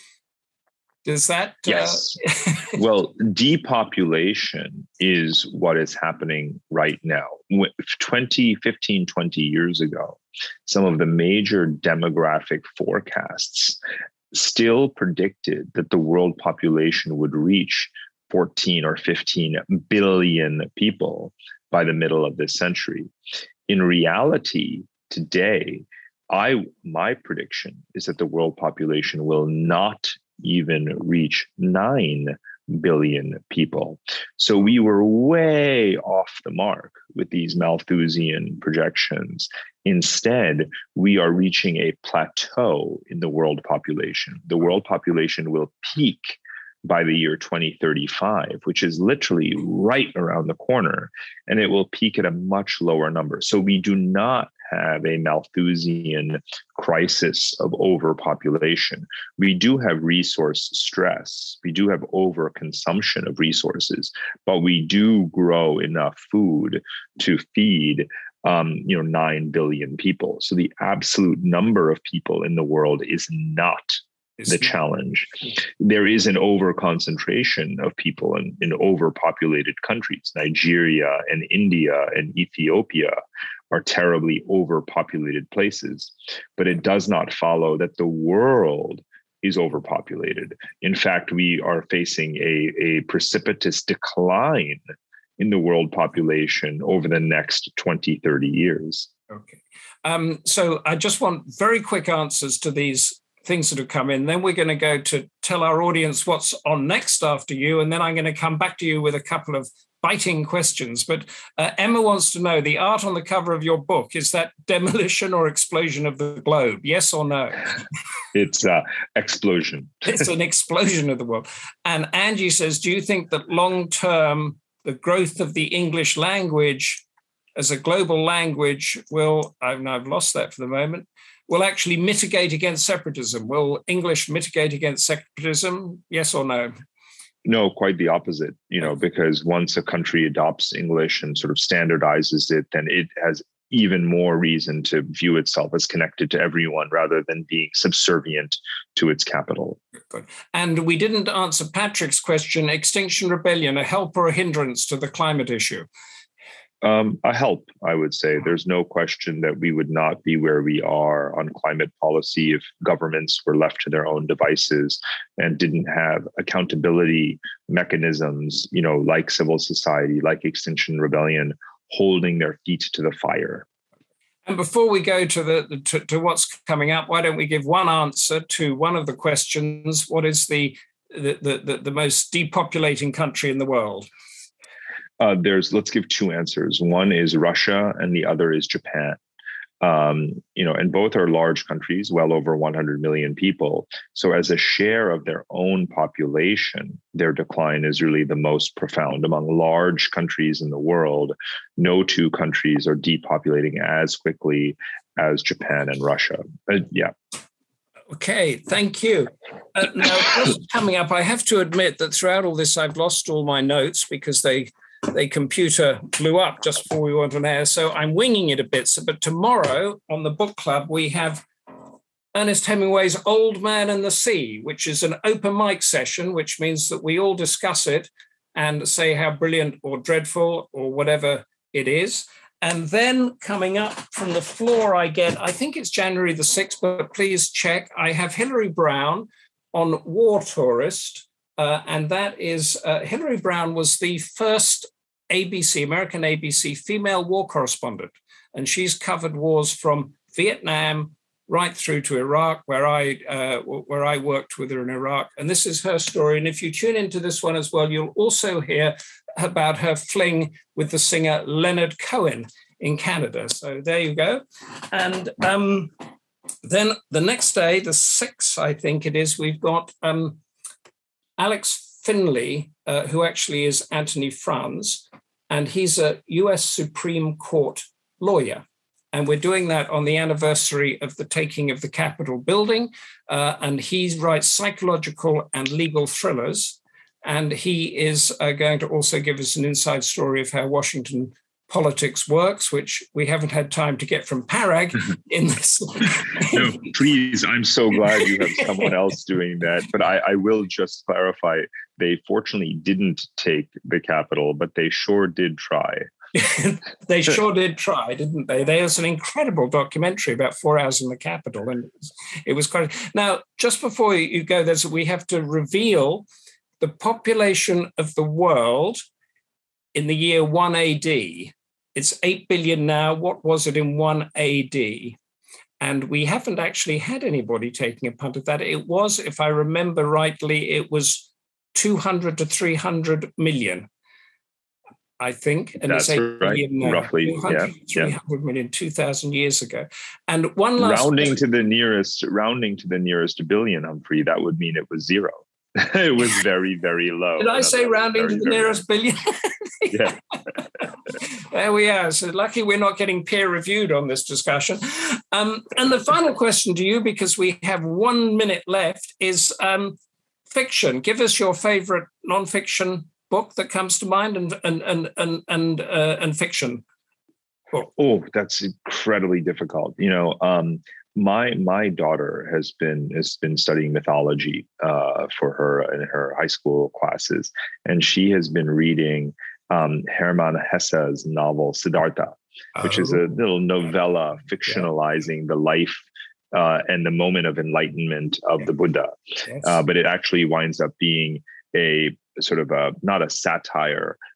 Does that? Yes. Uh... Well, depopulation is what is happening right now. twenty, fifteen, twenty years ago, some of the major demographic forecasts still predicted that the world population would reach fourteen or fifteen billion people by the middle of this century. In reality, today, I my prediction is that the world population will not even reach nine billion people. So we were way off the mark with these Malthusian projections. Instead, we are reaching a plateau in the world population. The world population will peak by the year twenty thirty-five, which is literally right around the corner, and it will peak at a much lower number. So we do not have a Malthusian crisis of overpopulation. We do have resource stress. We do have overconsumption of resources, but we do grow enough food to feed um, you know, nine billion people. So the absolute number of people in the world is not the challenge. There is an over-concentration of people in, in overpopulated countries. Nigeria and India and Ethiopia are terribly overpopulated places, but it does not follow that the world is overpopulated. In fact, we are facing a, a precipitous decline in the world population over the next twenty, thirty years. Okay. Um, so I just want very quick answers to these things that have come in. Then we're going to go to tell our audience what's on next after you. And then I'm going to come back to you with a couple of biting questions. But uh, Emma wants to know, the art on the cover of your book, is that demolition or explosion of the globe? Yes or no? It's uh, explosion. It's an explosion of the world. And Angie says, do you think that long-term, the growth of the English language as a global language will, I've, I've lost that for the moment, will actually mitigate against separatism? Will English mitigate against separatism? Yes or no? No, quite the opposite, you know, because once a country adopts English and sort of standardizes it, then it has even more reason to view itself as connected to everyone rather than being subservient to its capital. Good. And we didn't answer Patrick's question, Extinction Rebellion, a help or a hindrance to the climate issue? Um, a help, I would say. There's no question that we would not be where we are on climate policy if governments were left to their own devices and didn't have accountability mechanisms, you know, like civil society, like Extinction Rebellion, holding their feet to the fire. And before we go to the to, to what's coming up, why don't we give one answer to one of the questions? What is the the the, the most depopulating country in the world? Uh, there's, let's give two answers. One is Russia and the other is Japan. Um, you know, and both are large countries, well over one hundred million people. So as a share of their own population, their decline is really the most profound. Among large countries in the world, no two countries are depopulating as quickly as Japan and Russia. Uh, yeah. Okay, thank you. Uh, now, just coming up, I have to admit that throughout all this, I've lost all my notes because they the computer blew up just before we went on air. So I'm winging it a bit. So, but tomorrow on the book club, we have Ernest Hemingway's Old Man and the Sea, which is an open mic session, which means that we all discuss it and say how brilliant or dreadful or whatever it is. And then coming up from the floor, I get, I think it's January the sixth, but please check. I have Hilary Brown on War Tourist. Uh, and that is, uh, Hilary Brown was the first A B C, American A B C female war correspondent. And she's covered wars from Vietnam right through to Iraq, where I uh, where I worked with her in Iraq. And this is her story. And if you tune into this one as well, you'll also hear about her fling with the singer Leonard Cohen in Canada. So there you go. And um, then the next day, the sixth, I think it is, we've got Um, Alex Finley, uh, who actually is Anthony Franz, and he's a U S Supreme Court lawyer. And we're doing that on the anniversary of the taking of the Capitol building. Uh, and he writes psychological and legal thrillers. And he is uh, going to also give us an inside story of how Washington politics works, which we haven't had time to get from Parag in this. No, please, I'm so glad you have someone else doing that. But I, I will just clarify, they fortunately didn't take the Capitol, but they sure did try. They sure did try, didn't they? There's an incredible documentary about four hours in the Capitol, and it was, it was quite... Now, just before you go, there's we have to reveal the population of the world in the year one A D. It's eight billion now. What was it in one A D? And we haven't actually had anybody taking a punt at that. It was, if I remember rightly, it was two hundred to three hundred million, I think. And that's it's eight right, billion now. roughly. Yeah, three hundred yeah. million, two thousand years ago. And one last rounding to the nearest, rounding to the nearest billion, Humphrey, that would mean it was zero. It was very, very low. Did I say rounding very, to the nearest low. billion? Yeah. There we are. So lucky we're not getting peer reviewed on this discussion. Um, and the final question to you, because we have one minute left, is um, fiction. Give us your favorite nonfiction book that comes to mind, and and and and and, uh, and fiction. Oh. oh, that's incredibly difficult. You know, um, my my daughter has been has been studying mythology uh, for her in her high school classes, and she has been reading um, Hermann Hesse's novel Siddhartha, which oh. is a little novella fictionalizing yeah. the life uh, and the moment of enlightenment of yeah. the Buddha. Yes. Uh, but it actually winds up being a sort of a, not a satire,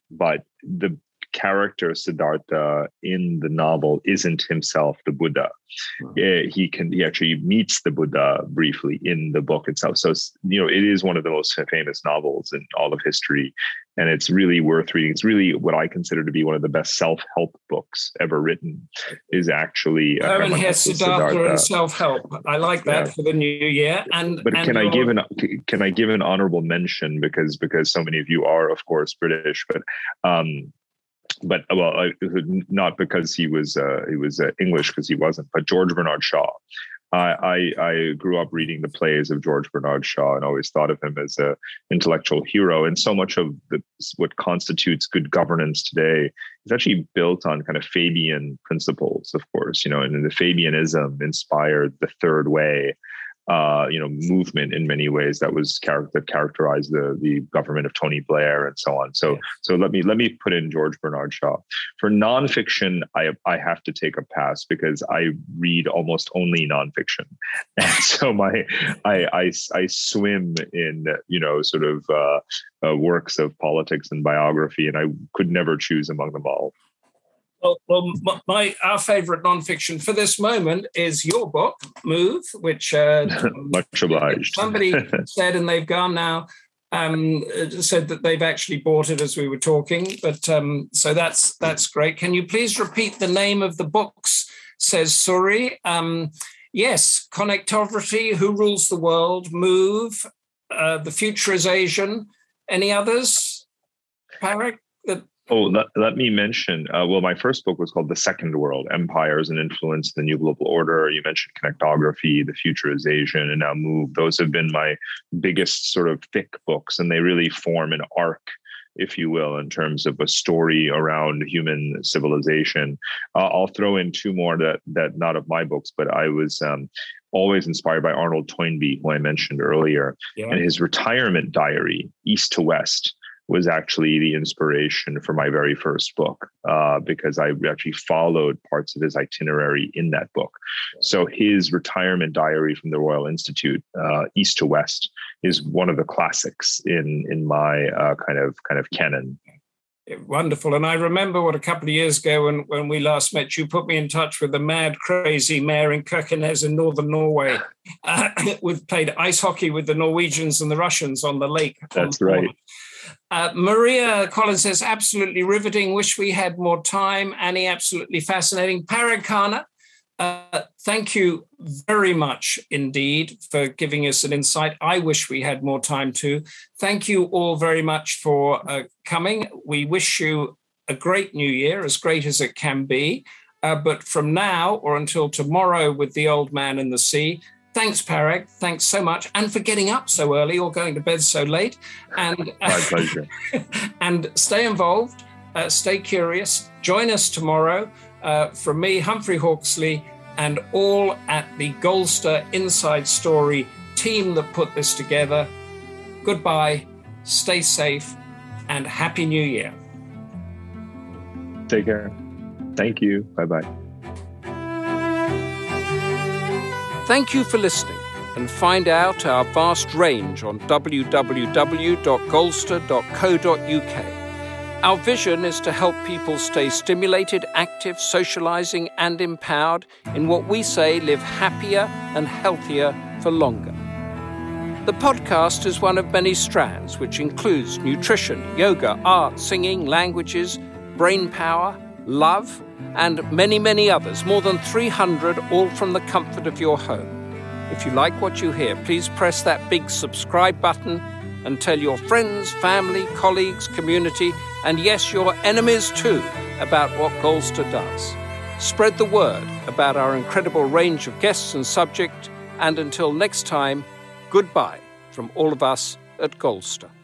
but the character Siddhartha in the novel isn't himself the Buddha. Mm-hmm. He can he actually meets the Buddha briefly in the book itself. So, you know, it is one of the most famous novels in all of history, and it's really worth reading. It's really what I consider to be one of the best self-help books ever written. Is actually uh, Hermann Hesse, Siddhartha, Siddhartha and self-help. I like that yeah. for the new year. And but and can your... I give an can I give an honorable mention because because so many of you are, of course, British, but. Um, But well, I, not because he was uh, he was uh, English, because he wasn't. But George Bernard Shaw, I, I I grew up reading the plays of George Bernard Shaw and always thought of him as a intellectual hero. And so much of the, what constitutes good governance today is actually built on kind of Fabian principles, of course. You know, and the Fabianism inspired the Third Way. Uh, you know, movement in many ways that was char- that characterized the the government of Tony Blair and so on. So, yeah. so let me let me put in George Bernard Shaw. For nonfiction, I I have to take a pass because I read almost only nonfiction, and so my I I, I swim in you know sort of uh, uh, works of politics and biography, and I could never choose among them all. Well, well, my our favourite nonfiction for this moment is your book, Move, which uh, much obliged. Somebody said, and they've gone now, um, said that they've actually bought it as we were talking. But um, so that's that's great. Can you please repeat the name of the books? Says Suri. Um, yes, Connectivity, Who Rules the World, Move, uh, The Future is Asian. Any others, Parag? That Oh, let, let me mention, uh, well, my first book was called The Second World, Empires and Influence in the New Global Order. You mentioned Connectivity, The Future is Asian, and now Move. Those have been my biggest sort of thick books, and they really form an arc, if you will, in terms of a story around human civilization. Uh, I'll throw in two more that, that not of my books, but I was um, always inspired by Arnold Toynbee, who I mentioned earlier, yeah. and his retirement diary, East to West, was actually the inspiration for my very first book, uh, because I actually followed parts of his itinerary in that book. So his retirement diary from the Royal Institute, uh, East to West, is one of the classics in in my uh, kind of kind of canon. Wonderful. And I remember what a couple of years ago when, when we last met, you put me in touch with the mad, crazy mayor in Kirkenes in northern Norway. Uh, we've played ice hockey with the Norwegians and the Russians on the lake. That's right. Uh, Maria Collins says, absolutely riveting. Wish we had more time. Annie, absolutely fascinating. Parag Khanna, uh, thank you very much indeed for giving us an insight. I wish we had more time too. Thank you all very much for uh, coming. We wish you a great new year, as great as it can be. Uh, but from now or until tomorrow with The Old Man and the Sea, thanks, Parag. Thanks so much. And for getting up so early or going to bed so late. And uh, my pleasure. And stay involved, uh, stay curious. Join us tomorrow. Uh, from me, Humphrey Hawksley, and all at the Goldster Inside Story team that put this together. Goodbye, stay safe, and Happy New Year. Take care. Thank you. Bye-bye. Thank you for listening, and find out our vast range on w w w dot goldster dot co dot u k. Our vision is to help people stay stimulated, active, socializing, and empowered in what we say live happier and healthier for longer. The podcast is one of many strands, which includes nutrition, yoga, art, singing, languages, brain power, love, and many, many others, more than three hundred, all from the comfort of your home. If you like what you hear, please press that big subscribe button and tell your friends, family, colleagues, community, and yes, your enemies too, about what Goldster does. Spread the word about our incredible range of guests and subject, and until next time, goodbye from all of us at Goldster.